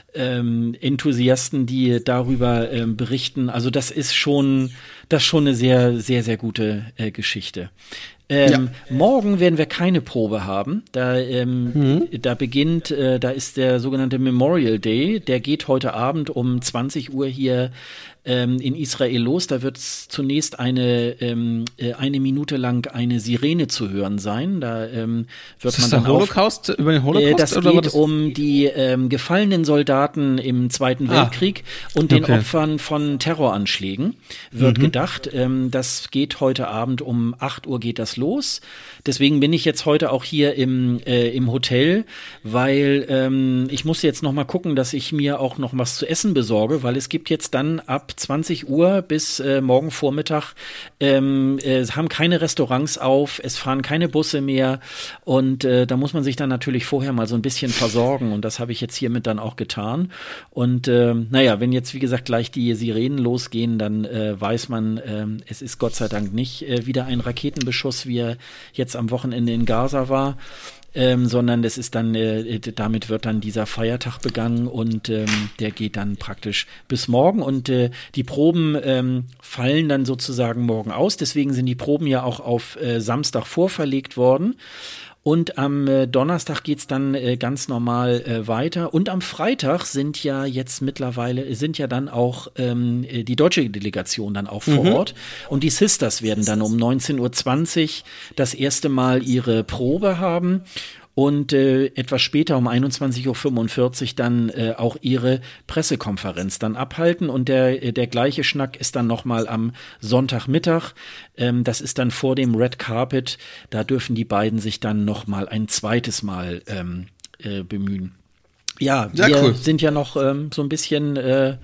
ähm, Enthusiasten, die darüber ähm, berichten. Also das ist schon, das ist schon eine sehr, sehr, sehr gute äh, Geschichte. Ähm, ja. Morgen werden wir keine Probe haben. Da, ähm, mhm. da beginnt, äh, da ist der sogenannte Memorial Day. Der geht heute Abend um zwanzig Uhr hier ähm, in Israel los. Da wird zunächst eine ähm, äh, eine Minute lang eine Sirene zu hören sein. Da ähm, wird ist man das dann der Holocaust auf, über den Holocaust äh, das oder geht das? um die ähm, gefallenen Soldaten im Zweiten ah. Weltkrieg und den okay. Opfern von Terroranschlägen wird mhm. gedacht. Ähm, das geht heute Abend um acht Uhr geht das los. Deswegen bin ich jetzt heute auch hier im äh, im Hotel, weil ähm, ich muss jetzt noch mal gucken, dass ich mir auch noch was zu essen besorge, weil es gibt jetzt dann ab zwanzig Uhr bis äh, morgen Vormittag ähm, äh, haben keine Restaurants auf, es fahren keine Busse mehr und äh, da muss man sich dann natürlich vorher mal so ein bisschen versorgen und das habe ich jetzt hiermit dann auch getan und äh, naja, wenn jetzt wie gesagt gleich die Sirenen losgehen, dann äh, weiß man, äh, es ist Gott sei Dank nicht äh, wieder ein Raketenbeschuss, wie er jetzt am Wochenende in Gaza war. Ähm, sondern das ist dann, äh, damit wird dann dieser Feiertag begangen und ähm, der geht dann praktisch bis morgen und äh, die Proben ähm, fallen dann sozusagen morgen aus, deswegen sind die Proben ja auch auf äh, Samstag vorverlegt worden. Und am äh, Donnerstag geht's dann äh, ganz normal äh, weiter. Und am Freitag sind ja jetzt mittlerweile, sind ja dann auch ähm, die deutsche Delegation dann auch vor mhm. Ort. Und die Sisters werden dann um neunzehn Uhr zwanzig das erste Mal ihre Probe haben. Und äh, etwas später um einundzwanzig Uhr fünfundvierzig dann äh, auch ihre Pressekonferenz dann abhalten und der der gleiche Schnack ist dann nochmal am Sonntagmittag, ähm, das ist dann vor dem Red Carpet, da dürfen die beiden sich dann nochmal ein zweites Mal ähm, äh, bemühen. Ja, Sehr wir cool. sind ja noch ähm, so ein bisschen äh,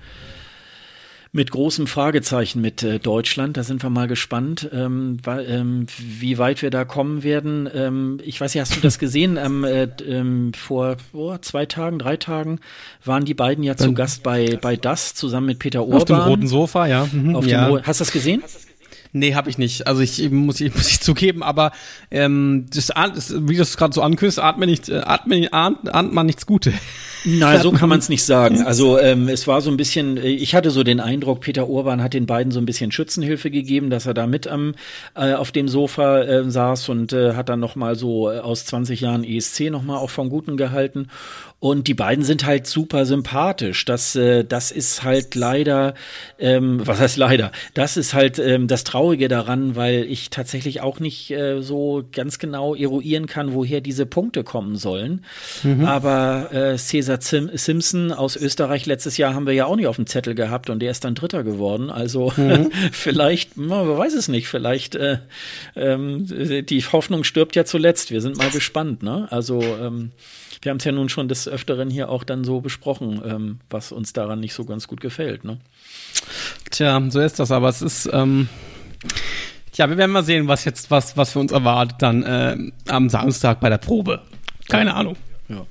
mit großem Fragezeichen mit äh, Deutschland. Da sind wir mal gespannt, ähm, weil, ähm, wie weit wir da kommen werden. Ähm, ich weiß nicht, hast du das gesehen? Ähm, äh, ähm, vor oh, zwei Tagen, drei Tagen waren die beiden ja zu Gast bei bei das zusammen mit Peter Urban. Auf dem roten Sofa, ja. Mhm, Auf ja. Dem, hast du das gesehen? Nee, habe ich nicht. Also ich muss ich, muss ich zugeben, aber ähm, das, das, wie du es gerade so ankündigst, atme nicht, atme, ahnt, ahnt man nichts Gutes. Nein, so kann man es nicht sagen. Also ähm, es war so ein bisschen, ich hatte so den Eindruck, Peter Urban hat den beiden so ein bisschen Schützenhilfe gegeben, dass er da mit am äh, auf dem Sofa äh, saß und äh, hat dann noch mal so äh, aus zwanzig Jahren E S C noch mal auch vom Guten gehalten. Und die beiden sind halt super sympathisch. Das, äh, das ist halt leider, ähm, was heißt leider? Das ist halt ähm, das Traurige daran, weil ich tatsächlich auch nicht äh, so ganz genau eruieren kann, woher diese Punkte kommen sollen. Mhm. Aber äh, Cesar Sim- Simpson aus Österreich letztes Jahr haben wir ja auch nicht auf dem Zettel gehabt und der ist dann Dritter geworden. Also mhm. vielleicht, man weiß es nicht, vielleicht äh, ähm, die Hoffnung stirbt ja zuletzt. Wir sind mal gespannt, ne? Also ähm, wir haben es ja nun schon des Öfteren hier auch dann so besprochen, ähm, was uns daran nicht so ganz gut gefällt, ne? Tja, so ist das, aber es ist, ähm, tja, wir werden mal sehen, was jetzt, was, was für uns erwartet dann äh, am Samstag bei der Probe. Keine Ahnung. Ja.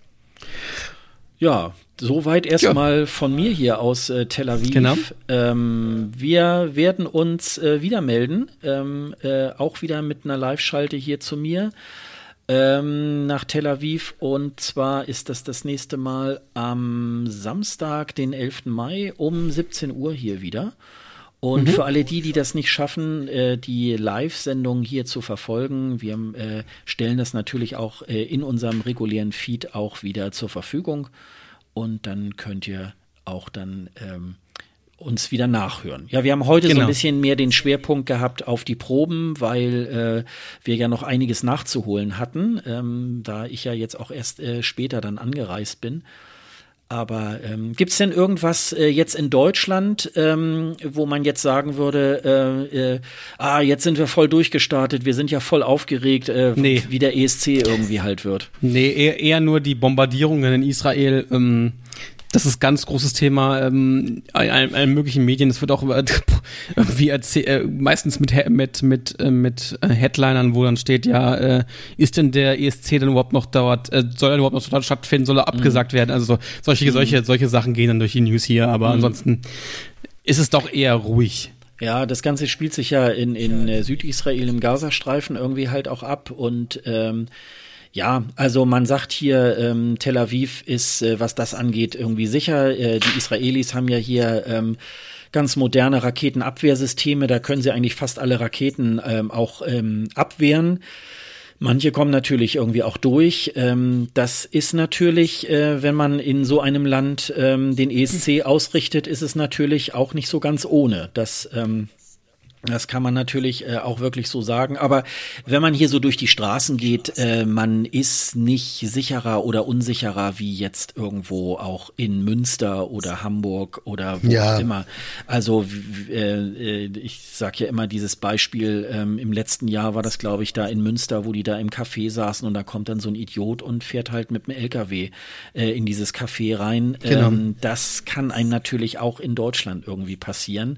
Ja, soweit erstmal ja. von mir hier aus äh, Tel Aviv. Genau. Ähm, wir werden uns äh, wieder melden, ähm, äh, auch wieder mit einer Live-Schalte hier zu mir. Ähm, nach Tel Aviv und zwar ist das das nächste Mal am Samstag, den elften Mai um siebzehn Uhr hier wieder. Und mhm. für alle die, die das nicht schaffen, äh, die Live-Sendung hier zu verfolgen, wir äh, stellen das natürlich auch äh, in unserem regulären Feed auch wieder zur Verfügung und dann könnt ihr auch dann ähm, uns wieder nachhören. Ja, wir haben heute genau. so ein bisschen mehr den Schwerpunkt gehabt auf die Proben, weil äh, wir ja noch einiges nachzuholen hatten, ähm, da ich ja jetzt auch erst äh, später dann angereist bin. Aber ähm, gibt es denn irgendwas äh, jetzt in Deutschland, ähm, wo man jetzt sagen würde, äh, äh, ah, jetzt sind wir voll durchgestartet, wir sind ja voll aufgeregt, äh, nee. wie der E S C irgendwie halt wird? Nee, eher, eher nur die Bombardierungen in Israel. Ähm, das ist ein ganz großes Thema ähm, in allen, allen möglichen Medien. Es wird auch irgendwie erzäh- äh, meistens mit mit mit äh, mit Headlinern, wo dann steht, ja, äh, ist denn der E S C denn überhaupt noch dort, äh, soll er überhaupt noch dort stattfinden, soll er abgesagt mhm. werden? Also so, solche mhm. solche solche Sachen gehen dann durch die News hier, aber mhm. ansonsten ist es doch eher ruhig. Ja, das Ganze spielt sich ja in in äh, Südisrael im Gazastreifen irgendwie halt auch ab und ähm, ja, also man sagt hier, ähm, Tel Aviv ist, äh, was das angeht, irgendwie sicher. Äh, die Israelis haben ja hier ähm, ganz moderne Raketenabwehrsysteme. Da können sie eigentlich fast alle Raketen ähm, auch ähm, abwehren. Manche kommen natürlich irgendwie auch durch. Ähm, das ist natürlich, äh, wenn man in so einem Land ähm, den E S C ausrichtet, ist es natürlich auch nicht so ganz ohne. Das ähm, Das kann man natürlich äh, auch wirklich so sagen. Aber wenn man hier so durch die Straßen geht, äh, man ist nicht sicherer oder unsicherer wie jetzt irgendwo auch in Münster oder Hamburg oder wo ja. auch immer. Also äh, ich sage ja immer dieses Beispiel, ähm, im letzten Jahr war das, glaube ich, da in Münster, wo die da im Café saßen und da kommt dann so ein Idiot und fährt halt mit dem L K W äh, in dieses Café rein. Genau. Ähm, das kann einem natürlich auch in Deutschland irgendwie passieren.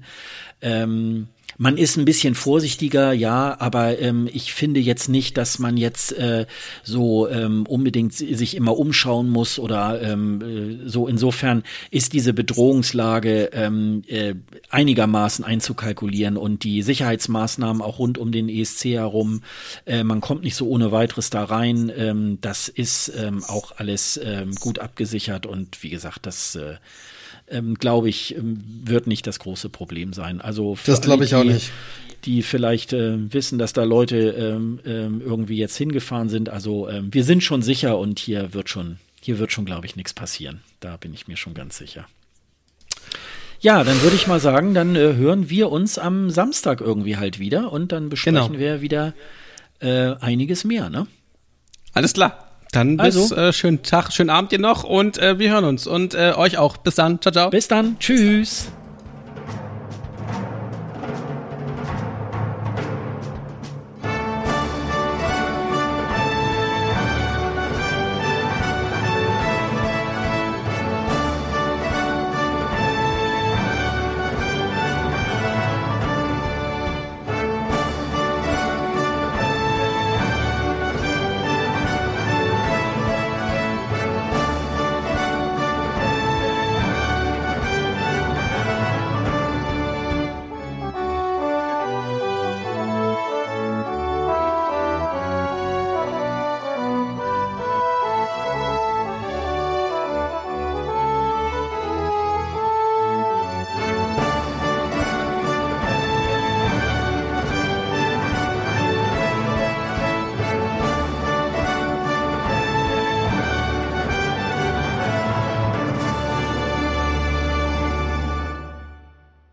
Ähm, Man ist ein bisschen vorsichtiger, ja, aber ähm, ich finde jetzt nicht, dass man jetzt äh, so ähm, unbedingt sich immer umschauen muss oder ähm, äh, so. Insofern ist diese Bedrohungslage ähm, äh, einigermaßen einzukalkulieren und die Sicherheitsmaßnahmen auch rund um den E S C herum, äh, man kommt nicht so ohne weiteres da rein. Ähm, das ist ähm, auch alles ähm, gut abgesichert und wie gesagt, das äh, Ähm, glaube ich, ähm, wird nicht das große Problem sein. Also das glaube ich auch nicht. Die vielleicht äh, wissen, dass da Leute ähm, ähm, irgendwie jetzt hingefahren sind. Also ähm, wir sind schon sicher und hier wird schon, hier wird schon, glaube ich, nichts passieren. Da bin ich mir schon ganz sicher. Ja, dann würde ich mal sagen, dann äh, hören wir uns am Samstag irgendwie halt wieder und dann besprechen genau. wir wieder äh, einiges mehr, ne? Alles klar. Dann bis also. äh, schönen Tag, schönen Abend dir noch und äh, wir hören uns und äh, euch auch. Bis dann. Ciao, ciao. Bis dann. Tschüss.